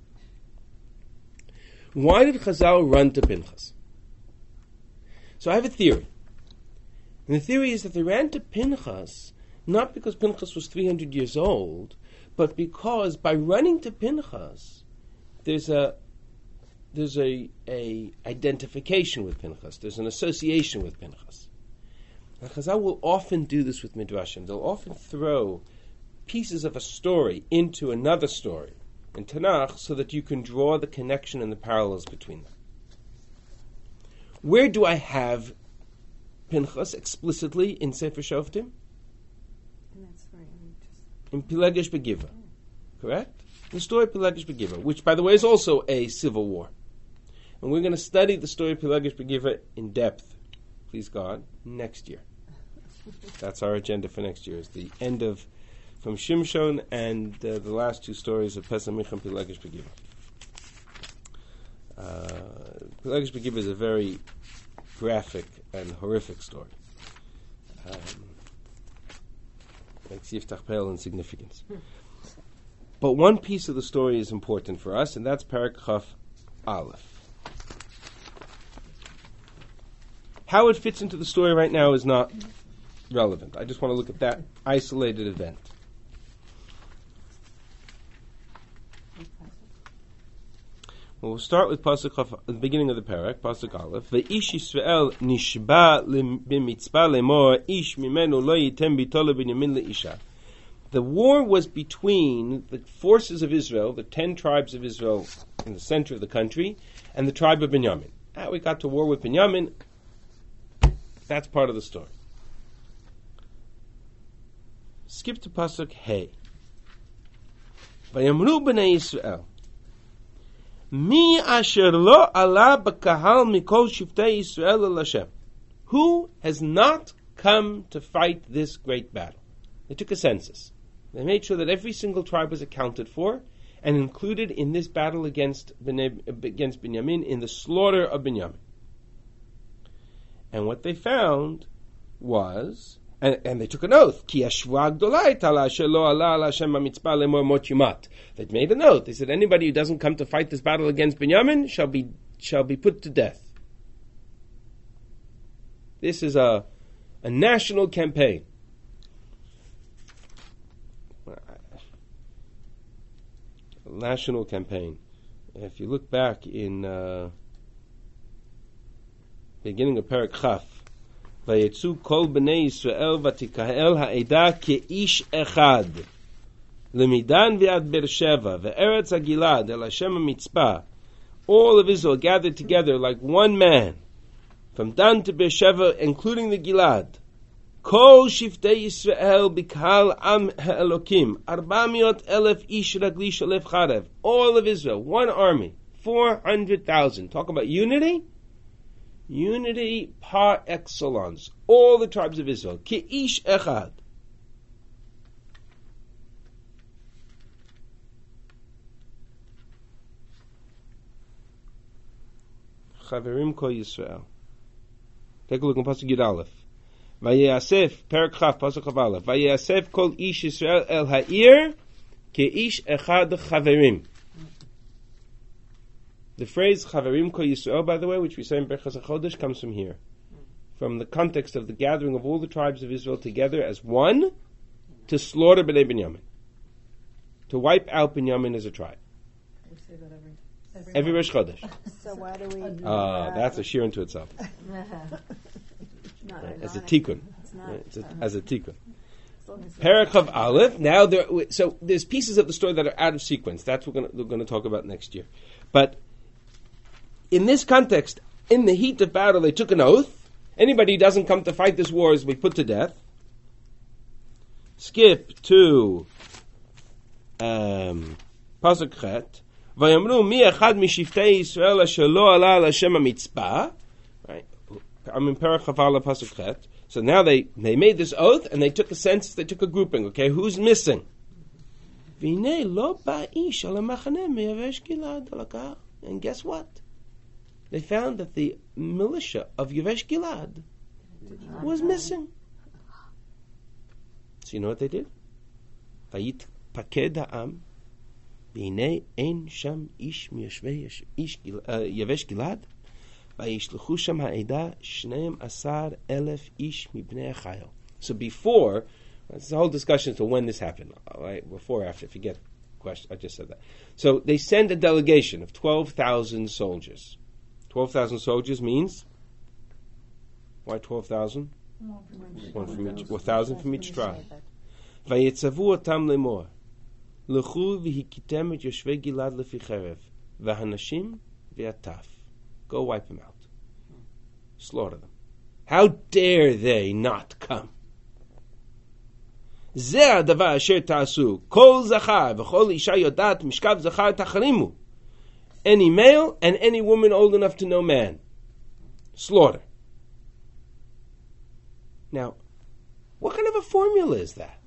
Why did Chazal run to Pinchas? So I have a theory. And the theory is that they ran to Pinchas not because Pinchas was 300 years old, but because by running to Pinchas, there's a identification with Pinchas. There's an association with Pinchas. And Chazal will often do this with Midrashim. They'll often throw pieces of a story into another story in Tanakh so that you can draw the connection and the parallels between them. Where do I have Pinchas explicitly in Sefer Shoftim? And that's right. In Pilegesh Begiva. Correct? The story of Pilegesh Begiva, which, by the way, is also a civil war. And we're going to study the story of Pilegesh Begiva in depth, please God, next year. That's our agenda for next year, is the end of, from Shimshon and the last two stories of Pesach Micha and Pilegesh Begiva. Pilegesh Begiva is a very graphic and horrific story. Makes Yiftach pale in significance. But one piece of the story is important for us, and that's Perek Chaf Aleph. How it fits into the story right now is not relevant. I just want to look at that isolated event. Well, we'll start with Pasuk Chaf, the beginning of the Perek, Pasuk Aleph. Ve'ish Yisrael nishba b'mitzpah lemor ish mimenu lo yitem bitolo b'nyamin leisha. The war was between the forces of Israel, the 10 tribes of Israel in the center of the country, and the tribe of Binyamin. We got to war with Binyamin. That's part of the story. Skip to Pasuk Hey. Vayamru b'nei Yisrael. Mi asher lo ala b'kahal mikol shiftei Yisrael el Hashem. Who has not come to fight this great battle? They took a census. They made sure that every single tribe was accounted for and included in this battle against Binyamin, in the slaughter of Binyamin. And what they found was, and they took an oath, Ki ashva gdolai tala shelo ala ala Hashem hamitzpah lemor mot yumat. They made an oath. They said, anybody who doesn't come to fight this battle against Binyamin shall be put to death. This is a national campaign. A national campaign. If you look back in beginning of Perek Chaf, Vayetzu kol bnei Yisrael vatikael ha'eda ke'ish echad. Lemidan v'ad Beersheva ve'eretz ha'gilad el Hashem ha'mitzpah. All of Israel gathered together like one man, from Dan to Beersheva, including the Gilad. Kol shiftei Yisrael b'kal am ha'elokim. 400,000 ish ragli shalef charev. All of Israel, one army, 400,000. Talk about unity? Unity par excellence. All the tribes of Israel. Ke'ish echad. Chaverim kol Yisrael. Take a look in Pasuk Yud Aleph. Vayasef, Perak Chaf, Pasuk Chav Aleph. Vayasef kol ish Yisrael el ha'ir ke'ish echad chaverim. The phrase Chaverim kol Yisrael, by the way, which we say in Berachos HaChodesh, comes from here. From the context of the gathering of all the tribes of Israel together as one to slaughter Bnei Binyamin. To wipe out Binyamin as a tribe. We say that Every Rosh Chodesh. So why do we? That's a shir unto itself. Not Right? As a ironic. tikkun. It's not. Right? As a tikkun. As long as it's- Perek of Aleph. Now, so there's pieces of the story that are out of sequence. That's what we're going to talk about next year. But in this context, in the heat of battle, they took an oath. Anybody who doesn't come to fight this war is be put to death. Skip to Pasuk Chet. Vayamru mi echad mishiftei Yisrael asher lo ala al Hashem hamitzpah. Right. I'm in Perek Chav Aleph Pasuk Chet. So now they made this oath and they took a census. They took a grouping. Okay, who's missing? V'nei lo ba'ish al ha'machaneh miyavesh Gilad al ha'kar. And guess what? They found that the militia of Yavesh Gilad was missing. So you know what they did? Vayit paked ha'am v'nei ein sham ish miyashvei Yavesh Gilad vayishluchu sham ha'eda 12,000 ish mibnei Chayil. So before, it's a whole discussion as to when this happened. All right, before or after, forget the question. I just said that. So they send a delegation of 12,000 soldiers. 12,000 soldiers means why 12,000? One from each, 1,000 from each tribe. Vayetzavu otam lemor, lechu v'hikitem et yoshvei Gilad lefi cherev, v'hanashim v'ataf. Go wipe them out. Slaughter them. How dare they not come? Zeh hadavar asher ta'asu, kol zachar v'chol isha yodat mishkav zachar tachrimu. Any male and any woman old enough to know man. Slaughter. Now, what kind of a formula is that?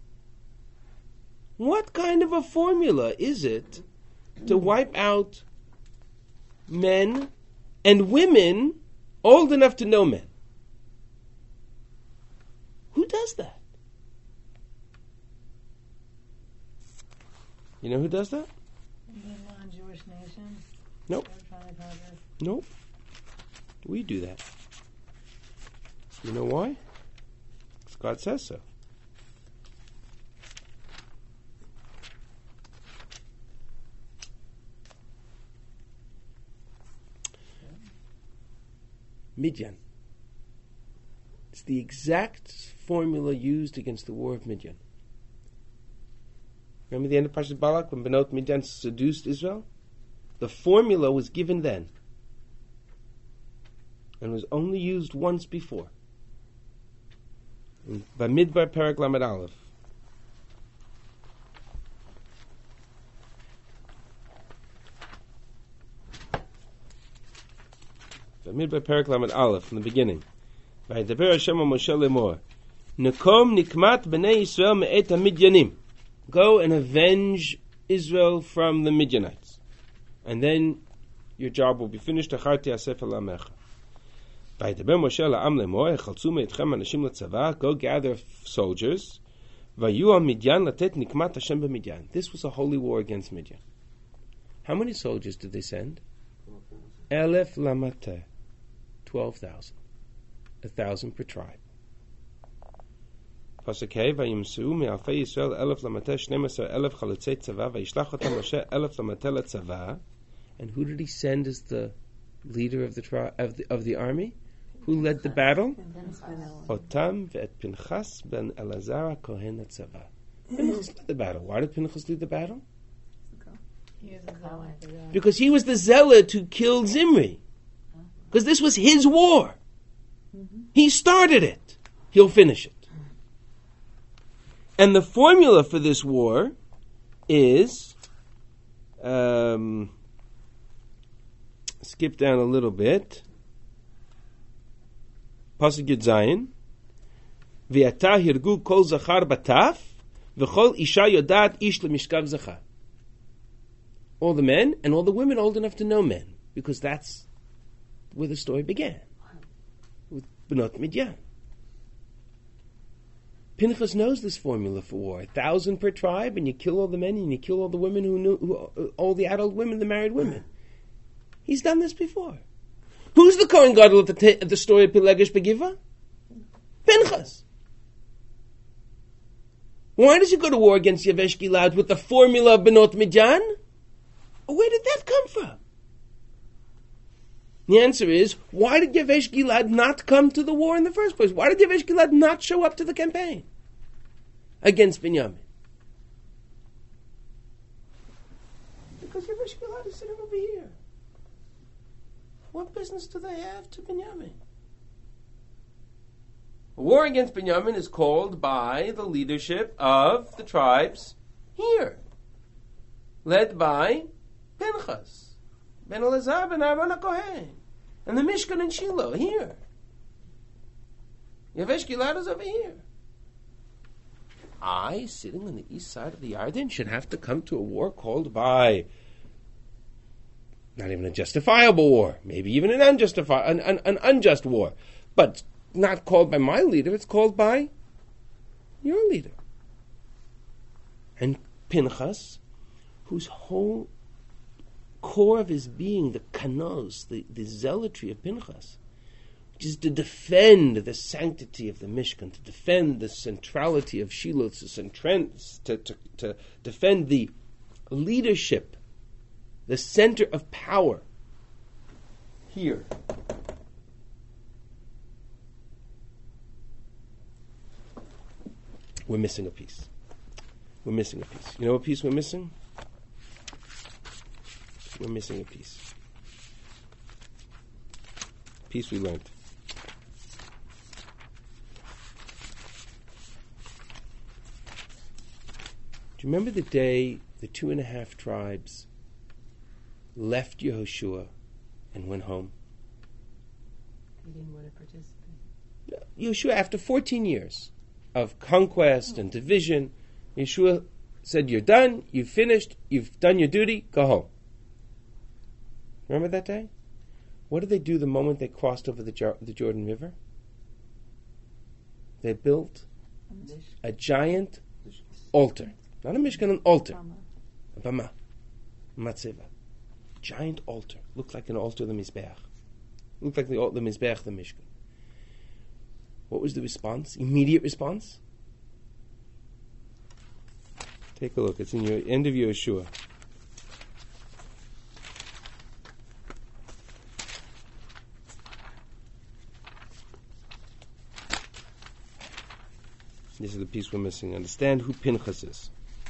What kind of a formula is it to wipe out men and women old enough to know men? Who does that? You know who does that? The non-Jewish nations. Nope. They're trying to conquer. Nope. We do that. You know why? Because God says so. Midian. It's the exact formula used against the war of Midian. Remember the end of Parashat Balak when Benot Midian seduced Israel? The formula was given then and was only used once before. By Midbar Perek Lamed Aleph. Midbar Perek Lamed Aleph from the beginning. Vaydaber Hashem Moshe lemor, Nekom nikmat b'nei Yisrael me'et ha-Midyanim. Go and avenge Israel from the Midianites, and then your job will be finished. Acharti asef alamecha. Vaydaber Moshe la'am lemor, echaltzu me'etchem anashim letzavah. Go gather soldiers. Vayu ha-Midyan latet nikmat Hashem b'Midyan. This was a holy war against Midian. How many soldiers did they send? 1,000 lamateh. 12,000. 1,000 per tribe. Pasuk Hey, Vayimsu me'alfei Yisrael 1,000 lamateh 12,000 chalotzei tzavah vayishlach otam Moshe 1,000 lamateh letzavah. And who did he send as the leader of the of the army? Who led the battle? Pinchas. Otam ve'et Pinchas ben Elazar Kohen Hatzava. Pinchas led the battle. Why did Pinchas lead the battle? He is a zealot for God. Because he was the zealot who killed Zimri. Because this was his war. He started it. He'll finish it. And the formula for this war is, skip down a little bit. Pasuk Yud Zayin. V'yata hirgu kol zachar bataf, v'chol isha yodat ish lemishkav zachar. All the men and all the women old enough to know men, because that's where the story began, with Benot Midyan. Pinchas knows this formula for war: 1,000 per tribe, and you kill all the men and you kill all the women all the adult women, the married women. He's done this before. Who's the Kohen Gadol at the story of Pilegesh Begiva? Pinchas. Why does he go to war against Yavesh Gilad with the formula of Benot Midyan? Where did that come from? The answer is, why did Yavesh Gilad not come to the war in the first place? Why did Yavesh Gilad not show up to the campaign against Binyamin? Because Yavesh Gilad is sitting over here. What business do they have to Binyamin? A war against Binyamin is called by the leadership of the tribes here, led by Pinchas, Ben Elazar, Ben Aaron HaKohen, and the Mishkan in Shiloh here. Yavesh Gilad is over here. I, sitting on the east side of the Yarden, should have to come to a war called by not even a justifiable war, maybe even an unjust war, but not called by my leader, it's called by your leader. And Pinchas, whose whole core of his being, the kanos, the zealotry of Pinchas, which is to defend the sanctity of the Mishkan, to defend the centrality of Shiloh, to defend the leadership, the center of power here. We're missing a piece. We're missing a piece. You know what piece we're missing? We're missing a piece. Piece we learned. Do you remember the day the 2.5 tribes left Yehoshua and went home? He didn't want to participate. Yehoshua, after 14 years of conquest and division, Yeshua said, "You're done, you've finished, you've done your duty, go home." Remember that day? What did they do the moment they crossed over the Jordan River? They built a giant altar. Not a mishkan, an altar. A bama. Matzeva. Giant altar. Looked like an altar of the Mizbeach. Looked like the Mizbeach, the Mishkan. What was the response? Immediate response? Take a look. It's in your end of Yeshua. This is the piece we're missing. Understand who Pinchas is.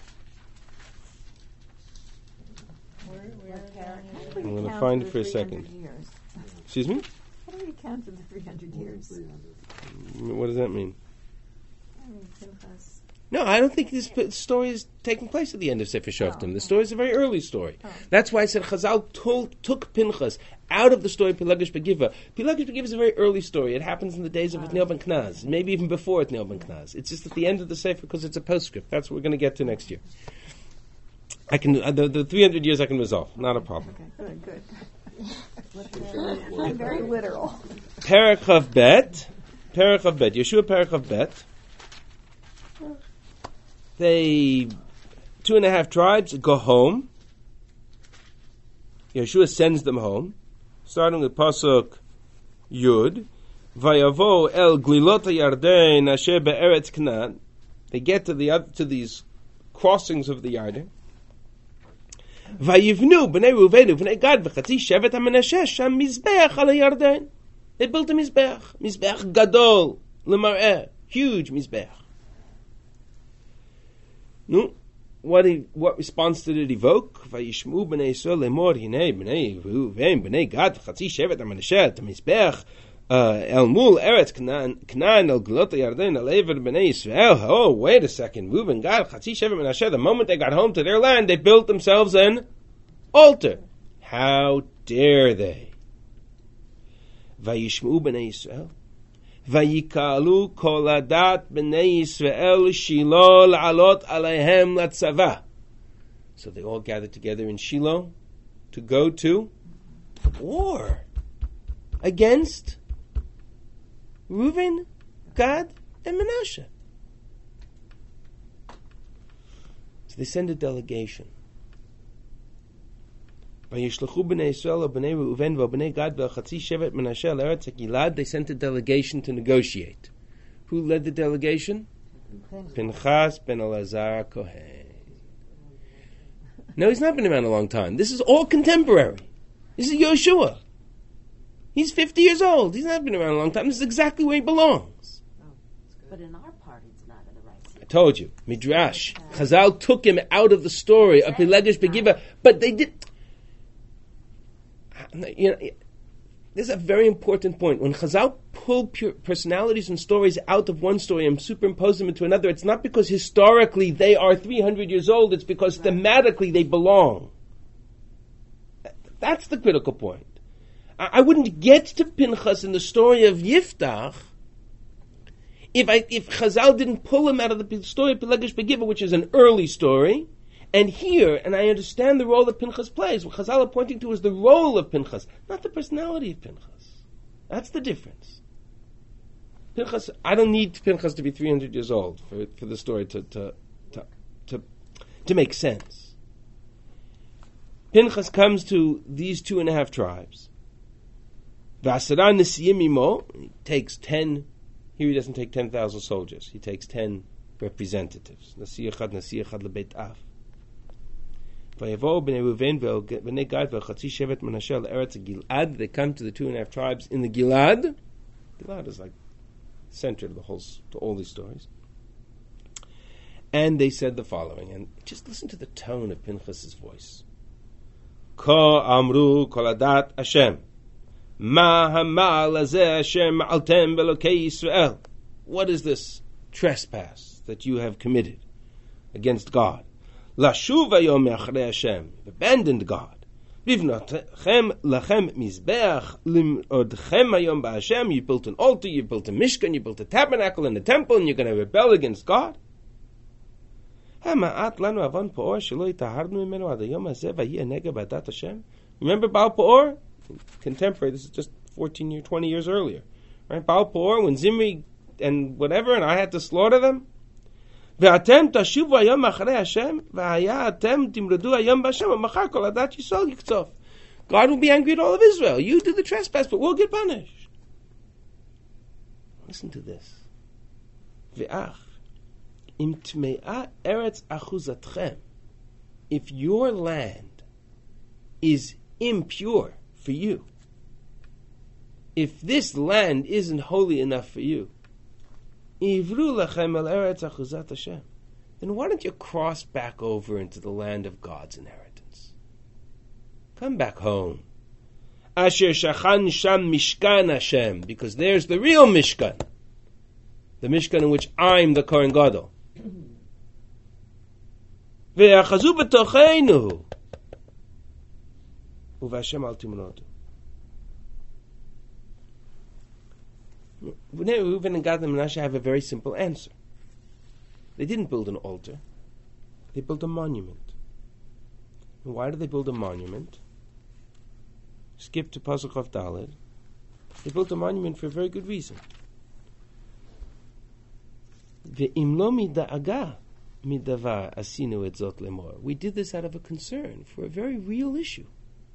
I'm going to find it for a second. Excuse me? How do we count to the 300 years? What does that mean? I mean, Pinchas. No, I don't think this story is taking place at the end of Sefer Shoftim. The story is a very early story. That's why I said Chazal took Pinchas out of the story of Pilegesh Begiva. Pilegesh Begiva is a very early story. It happens in the days of Othniel ben Knaz, maybe even before Othniel ben Knaz. It's just at the end of the Sefer because it's a postscript. That's what we're going to get to next year. I can the 300 years I can resolve. Not a problem. Okay, good. I'm very literal. Perek Chav Bet. Yeshua Perek Chav Bet. They 2.5 tribes go home. Yeshua sends them home, starting with Pasuk Yud. Vayavo el glilot Yarden asher be'eretz Canaan. They get to these crossings of the Yarden. Vayivnu b'nei Reuven u'b'nei Gad v'chatzi shevet haMenashe sham mizbeach al Yarden. They built a Mizbeach Gadol, Lemar'eh, huge Mizbeach. No, what response did it evoke? Vayishmu b'nei Yisrael lemor hinei b'nei Reuven b'nei Gad v'chatzi shevet HaManasheh Mizbeach El Mul Eretz Canaan El Gelot Yarden El Ever b'nei Yisrael. Oh, wait a second, Reuven, Gad, Chatzi shevet Manasheh. The moment they got home to their land, they built themselves an altar. How dare they? Vayishmu b'nei Yisrael. Vayikalu kol adat b'nei Yisrael Shiloh la'alot aleihem latzava. So they all gathered together in Shiloh to go to war against Reuven, Gad, and Manasseh. So they send a delegation. They sent a delegation to negotiate. Who led the delegation? Pinchas ben Elazar Kohen. No, he's not been around a long time. This is all contemporary. This is Yoshua. He's 50 years old. He's not been around a long time. This is exactly where he belongs. But in our part, it's not in the right seat. I told you. Midrash. Chazal took him out of the story of Pelegesh Begiva, but they did... You know, this is a very important point. When Chazal pull personalities and stories out of one story and superimpose them into another, it's not because historically they are 300 years old, it's because thematically they belong. That's the critical point. I wouldn't get to Pinchas in the story of Yiftach if Chazal didn't pull him out of the story of Pelegesh Begiva, which is an early story. And here, and I understand the role that Pinchas plays, what Chazal are pointing to is the role of Pinchas, not the personality of Pinchas. That's the difference. Pinchas, I don't need Pinchas to be 300 years old for the story to make sense. Pinchas comes to these 2.5 tribes. V'asara nesiyim imo, he takes 10, here he doesn't take 10,000 soldiers, he takes 10 representatives. Nasi echad lebeit av. They come to the 2.5 tribes in the Gilad. Gilad is like center to all these stories. And they said the following, and just listen to the tone of Pinchas' voice. Ko amru kol adat Hashem, ma hamal hazeh Hashem altem belokei Yisrael. What is this trespass that you have committed against God? Lashuv hayom me'achrei Hashem, abandoned God. Livnotchem lachem mizbeach limodchem hayom ba'Hashem. You built an altar, you built a mishkan, you built a tabernacle and a temple, and you're going to rebel against God. Hama'at lanu avon po'or shelo itaharnu imenu ad hayom hazeh v'yi enega b'adat Hashem. Remember Baal Peor? Contemporary. This is just 20 years earlier, right? Baal Peor, when Zimri and whatever, and I had to slaughter them. ואתם תשובו היום אחרי השם, והיה אתם תמרדו היום בהשם, ומחר כל עדת ישראל יקצוף. God will be angry at all of Israel. You did the trespass, but we'll get punished. Listen to this. Ve'ach, im tme'a eretz achuzatchem. If your land is impure for you, if this land isn't holy enough for you, then why don't you cross back over into the land of God's inheritance? Come back home. Asher shachan sham mishkan Hashem, because there's the real Mishkan, the Mishkan in which I'm the Kohen Gadol. Ve'achazu b'tocheinu u'v'Hashem al timrodu. Reuven and Gad and Manasseh have a very simple answer. They didn't build an altar. They built a monument. And why did they build a monument? Skip to Pasuk of Daled. They built a monument for a very good reason. We did this out of a concern for a very real issue.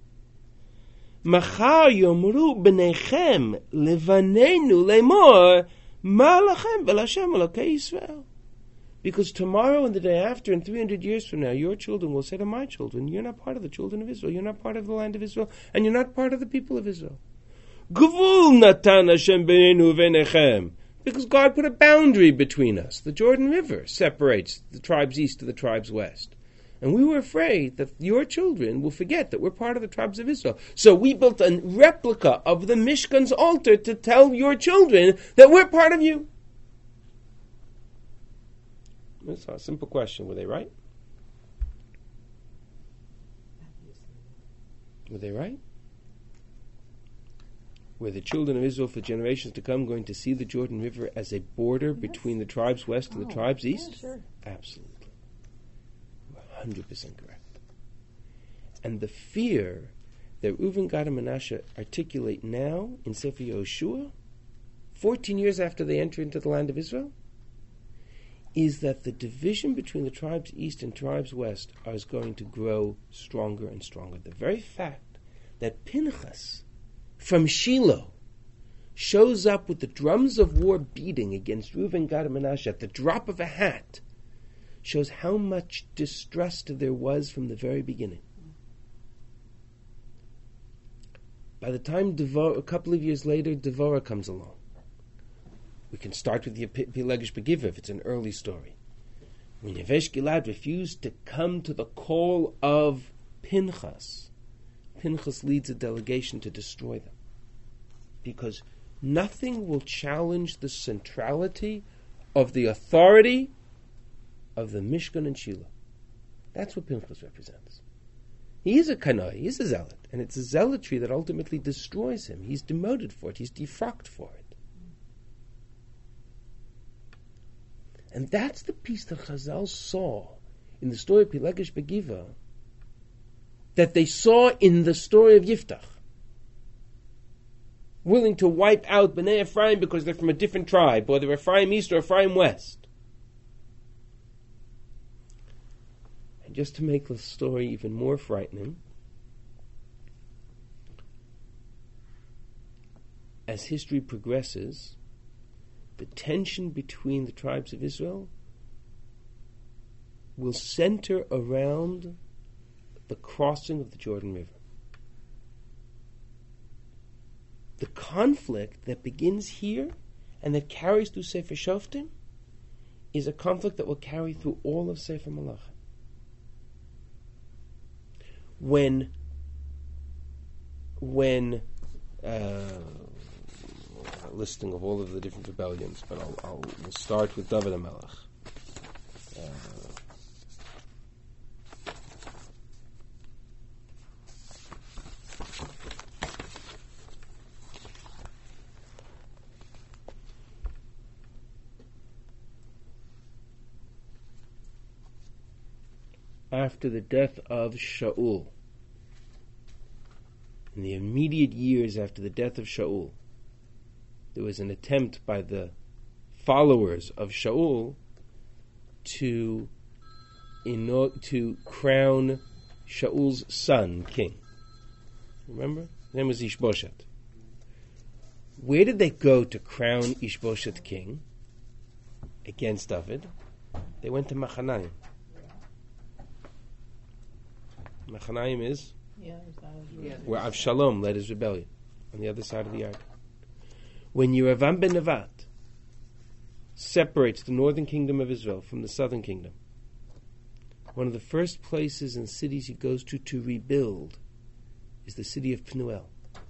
Machar yomru b'nechem levanenu lemor ma lachem v'lashem elokei Yisrael. Because tomorrow and the day after and 300 years from now, your children will say to my children, you're not part of the children of Israel, you're not part of the land of Israel, and you're not part of the people of Israel. Gvul natan Hashem beinu v'nechem. Because God put a boundary between us. The Jordan River separates the tribes east to the tribes west. And we were afraid that your children will forget that we're part of the tribes of Israel. So we built a replica of the Mishkan's altar to tell your children that we're part of you. That's a simple question. Were they right? Were they right? Were the children of Israel for generations to come going to see the Jordan River as a border between the tribes west and the tribes east? Yeah, sure. Absolutely. 100% correct. And the fear that Reuven, Gad, and Manasseh articulate now in Sefer Yoshua, 14 years after they enter into the land of Israel, is that the division between the tribes east and tribes west is going to grow stronger and stronger. The very fact that Pinchas from Shiloh shows up with the drums of war beating against Reuven, Gad, and Manasseh at the drop of a hat shows how much distrust there was from the very beginning. By the time a couple of years later, Devorah comes along. We can start with the Pelegish Begiva if it's an early story. When Yavesh Gilad refused to come to the call of Pinchas, Pinchas leads a delegation to destroy them. Because nothing will challenge the centrality of the authority of the Mishkan and Shiloh. That's what Pinchas represents. He is a Kanoi, he is a zealot, and it's a zealotry that ultimately destroys him. He's demoted for it, he's defrocked for it. And that's the piece that Chazal saw in the story of Pelegish Begiva that they saw in the story of Yiftach. Willing to wipe out Bnei Ephraim because they're from a different tribe, or they're Ephraim East or Ephraim West. And just to make the story even more frightening, as history progresses, the tension between the tribes of Israel will center around the crossing of the Jordan River. The conflict that begins here and that carries through Sefer Shoftim is a conflict that will carry through all of Sefer Malachim. When listing of all of the different rebellions, but we'll start with David HaMelech. After the death of Shaul, in the immediate years after the death of Shaul, there was an attempt by the followers of Shaul to crown Shaul's son king. Remember? His name was Ishbosheth. Where did they go to crown Ishbosheth king against David? They went to Machanaim. Machanaim is where Avshalom led his rebellion, on the other side of the Yarden. When Yeravam ben Nevat separates the northern kingdom of Israel from the southern kingdom, one of the first places and cities he goes to rebuild is the city of Pnuel,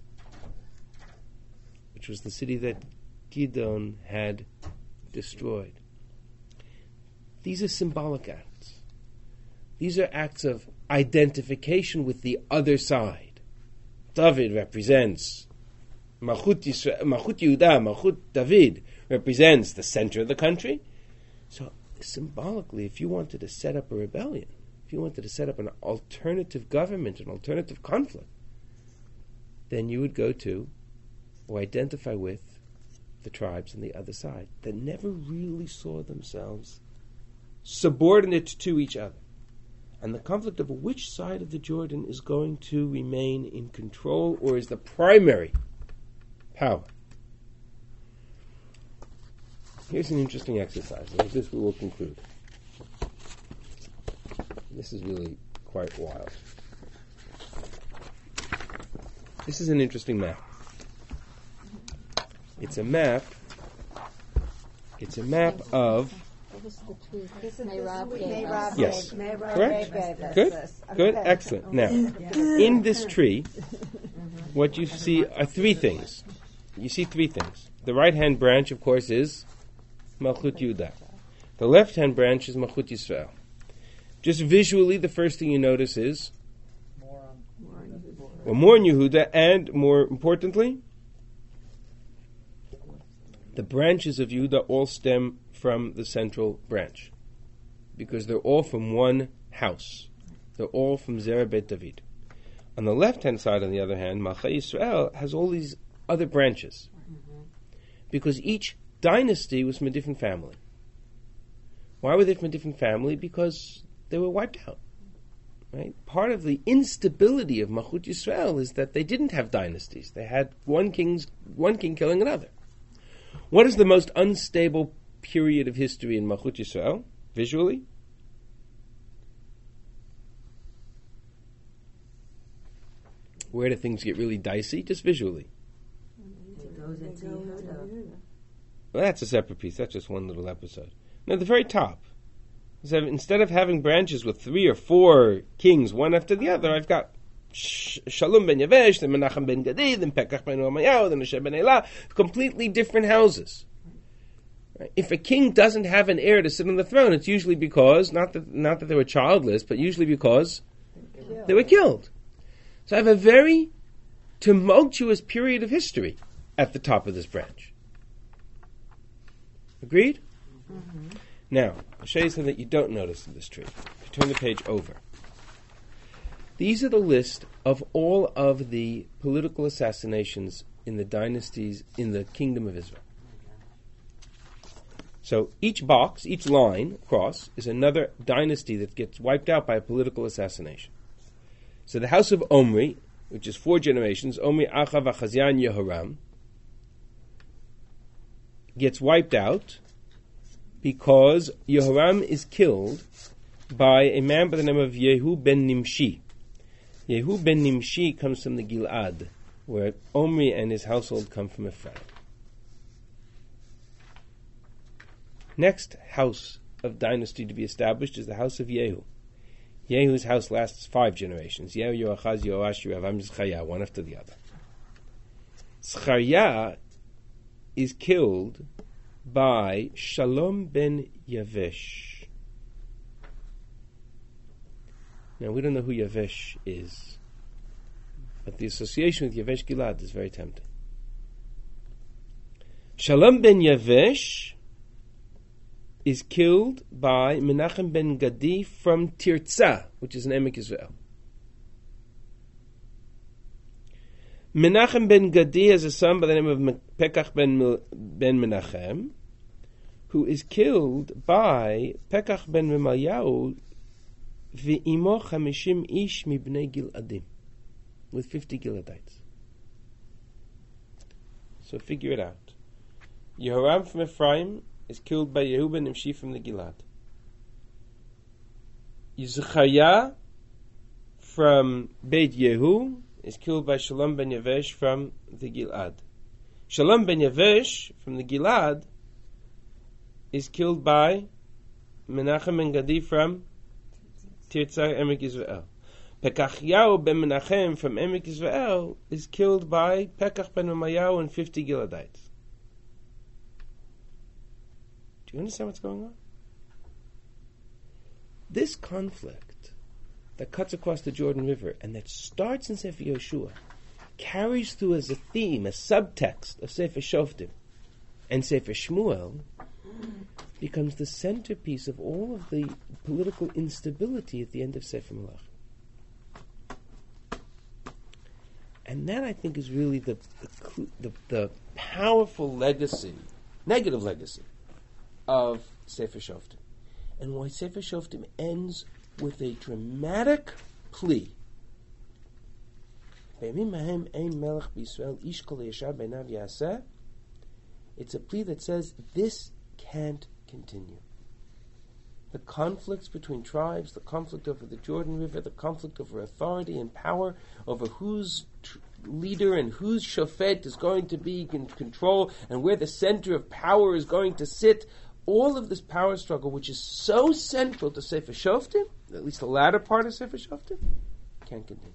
which was the city that Gideon had destroyed. These are symbolic acts. These are acts of identification with the other side. David represents Malchut Yehuda, Malchut David represents the center of the country. So symbolically, if you wanted to set up a rebellion, if you wanted to set up an alternative government, an alternative conflict, then you would go to or identify with the tribes on the other side that never really saw themselves subordinate to each other. And the conflict of which side of the Jordan is going to remain in control or is the primary power. Here's an interesting exercise, and with this we will conclude. This is really quite wild. This is an interesting map. It's a map. It's a map of. Yes. Correct? Good? Good? Excellent. Now, in this tree, what you see are three things. You see three things. The right-hand branch, of course, is Malchut Yehuda. The left-hand branch is Malchut Yisrael. Just visually, the first thing you notice is more on Yehuda, and more importantly, the branches of Yehuda all stem from the central branch, because they're all from one house. They're all from Zerah Beit David. On the left-hand side, on the other hand, Malchut Yisrael has all these other branches, because each dynasty was from a different family. Why were they from a different family? Because they were wiped out. Right? Part of the instability of Malchut Yisrael is that they didn't have dynasties. They had one king killing another. What is the most unstable period of history in Malchut Yisrael, visually? Where do things get really dicey? Just visually. It goes into Yehuda. Well, that's a separate piece. That's just one little episode. Now, at the very top, so instead of having branches with 3 or 4 kings, one after the other, I've got Shalom ben Yavesh, then Menachem ben Gadi, then Pekach ben Umayyahu, then Hashem ben Elah, completely different houses. Right? If a king doesn't have an heir to sit on the throne, it's usually because, not that they were childless, but usually because they were killed. So I have a very tumultuous period of history at the top of this branch. Agreed? Mm-hmm. Now, I'll show you something that you don't notice in this tree. If you turn the page over. These are the list of all of the political assassinations in the dynasties in the Kingdom of Israel. So each box, each line across, is another dynasty that gets wiped out by a political assassination. So the house of Omri, which is 4 generations, Omri, Achav, Achaziah, Yehoram, gets wiped out because Yehoram is killed by a man by the name of Yehu ben Nimshi. Yehu ben Nimshi comes from the Gilad, where Omri and his household come from Ephraim. Next house of dynasty to be established is the house of Yehu. Yehu's house lasts 5 generations. Yehu, Yoachaz, Yoash, Yoavam, Zechariah, one after the other. Zechariah is killed by Shalom ben Yavesh. Now, we don't know who Yavesh is, but the association with Yavesh Gilad is very tempting. Shalom ben Yavesh is killed by Menachem ben Gadi from Tirzah, which is in Emek Israel. Menachem ben Gadi has a son by the name of Pekach ben Menachem, who is killed by Pekach ben Remayahu v'imo 50 ish mibnei Giladim, with 50 Giladites. So figure it out. Yehoram from Ephraim is killed by Yehu ben Nimshi from the Gilad. Zechariah from Beit Yehu is killed by Shalom ben Yavesh from the Gilad. Shalom ben Yavesh from the Gilad is killed by Menachem ben Gadi from Tirzah, Emek Israel. Pekachyahu ben Menachem from Emek Israel is killed by Pekach ben Umayyahu and 50 Giladites. Do you understand what's going on? This conflict that cuts across the Jordan River and that starts in Sefer Yoshua carries through as a theme, a subtext of Sefer Shoftim and Sefer Shmuel, becomes the centerpiece of all of the political instability at the end of Sefer Melachim. And that, I think, is really the powerful legacy, negative legacy, of Sefer Shoftim. And why Sefer Shoftim ends with a dramatic plea. It's a plea that says this can't continue. The conflicts between tribes, the conflict over the Jordan River, the conflict over authority and power, over whose leader and whose shofet is going to be in control and where the center of power is going to sit. All of this power struggle, which is so central to Sefer Shoftim, at least the latter part of Sefer Shoftim, can't continue.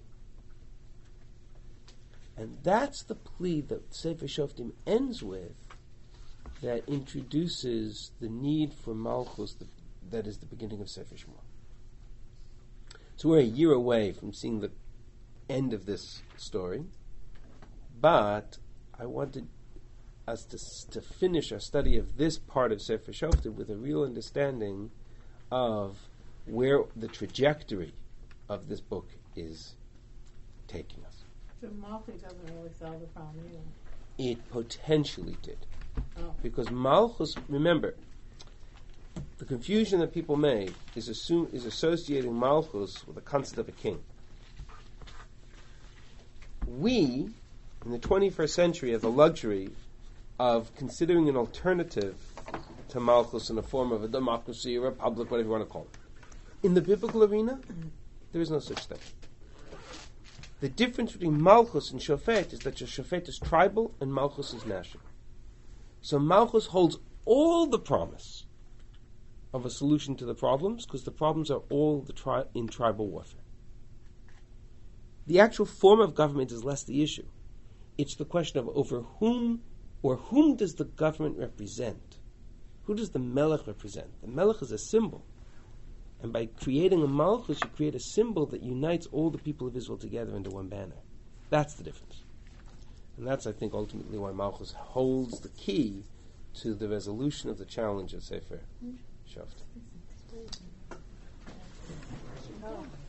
And that's the plea that Sefer Shoftim ends with, that introduces the need for Malchus, that is the beginning of Sefer Shmuel. So we're a year away from seeing the end of this story, but I wanted us to finish our study of this part of Sefer Shoftim with a real understanding of where the trajectory of this book is taking us. So Malchus doesn't really solve the problem either. It potentially did. Oh. Because Malchus, remember, the confusion that people made is associating Malchus with the concept of a king. We, in the 21st century, have the luxury of considering an alternative to Malchus in the form of a democracy, a republic, whatever you want to call it. In the biblical arena, there is no such thing. The difference between Malchus and Shofet is that Shofet is tribal and Malchus is national. So Malchus holds all the promise of a solution to the problems, because the problems are all in tribal warfare. The actual form of government is less the issue. It's the question of over whom does the government represent? Who does the Melech represent? The Melech is a symbol. And by creating a Malchus, you create a symbol that unites all the people of Israel together under one banner. That's the difference. And that's, I think, ultimately why Malchus holds the key to the resolution of the challenge of Sefer Shoftim.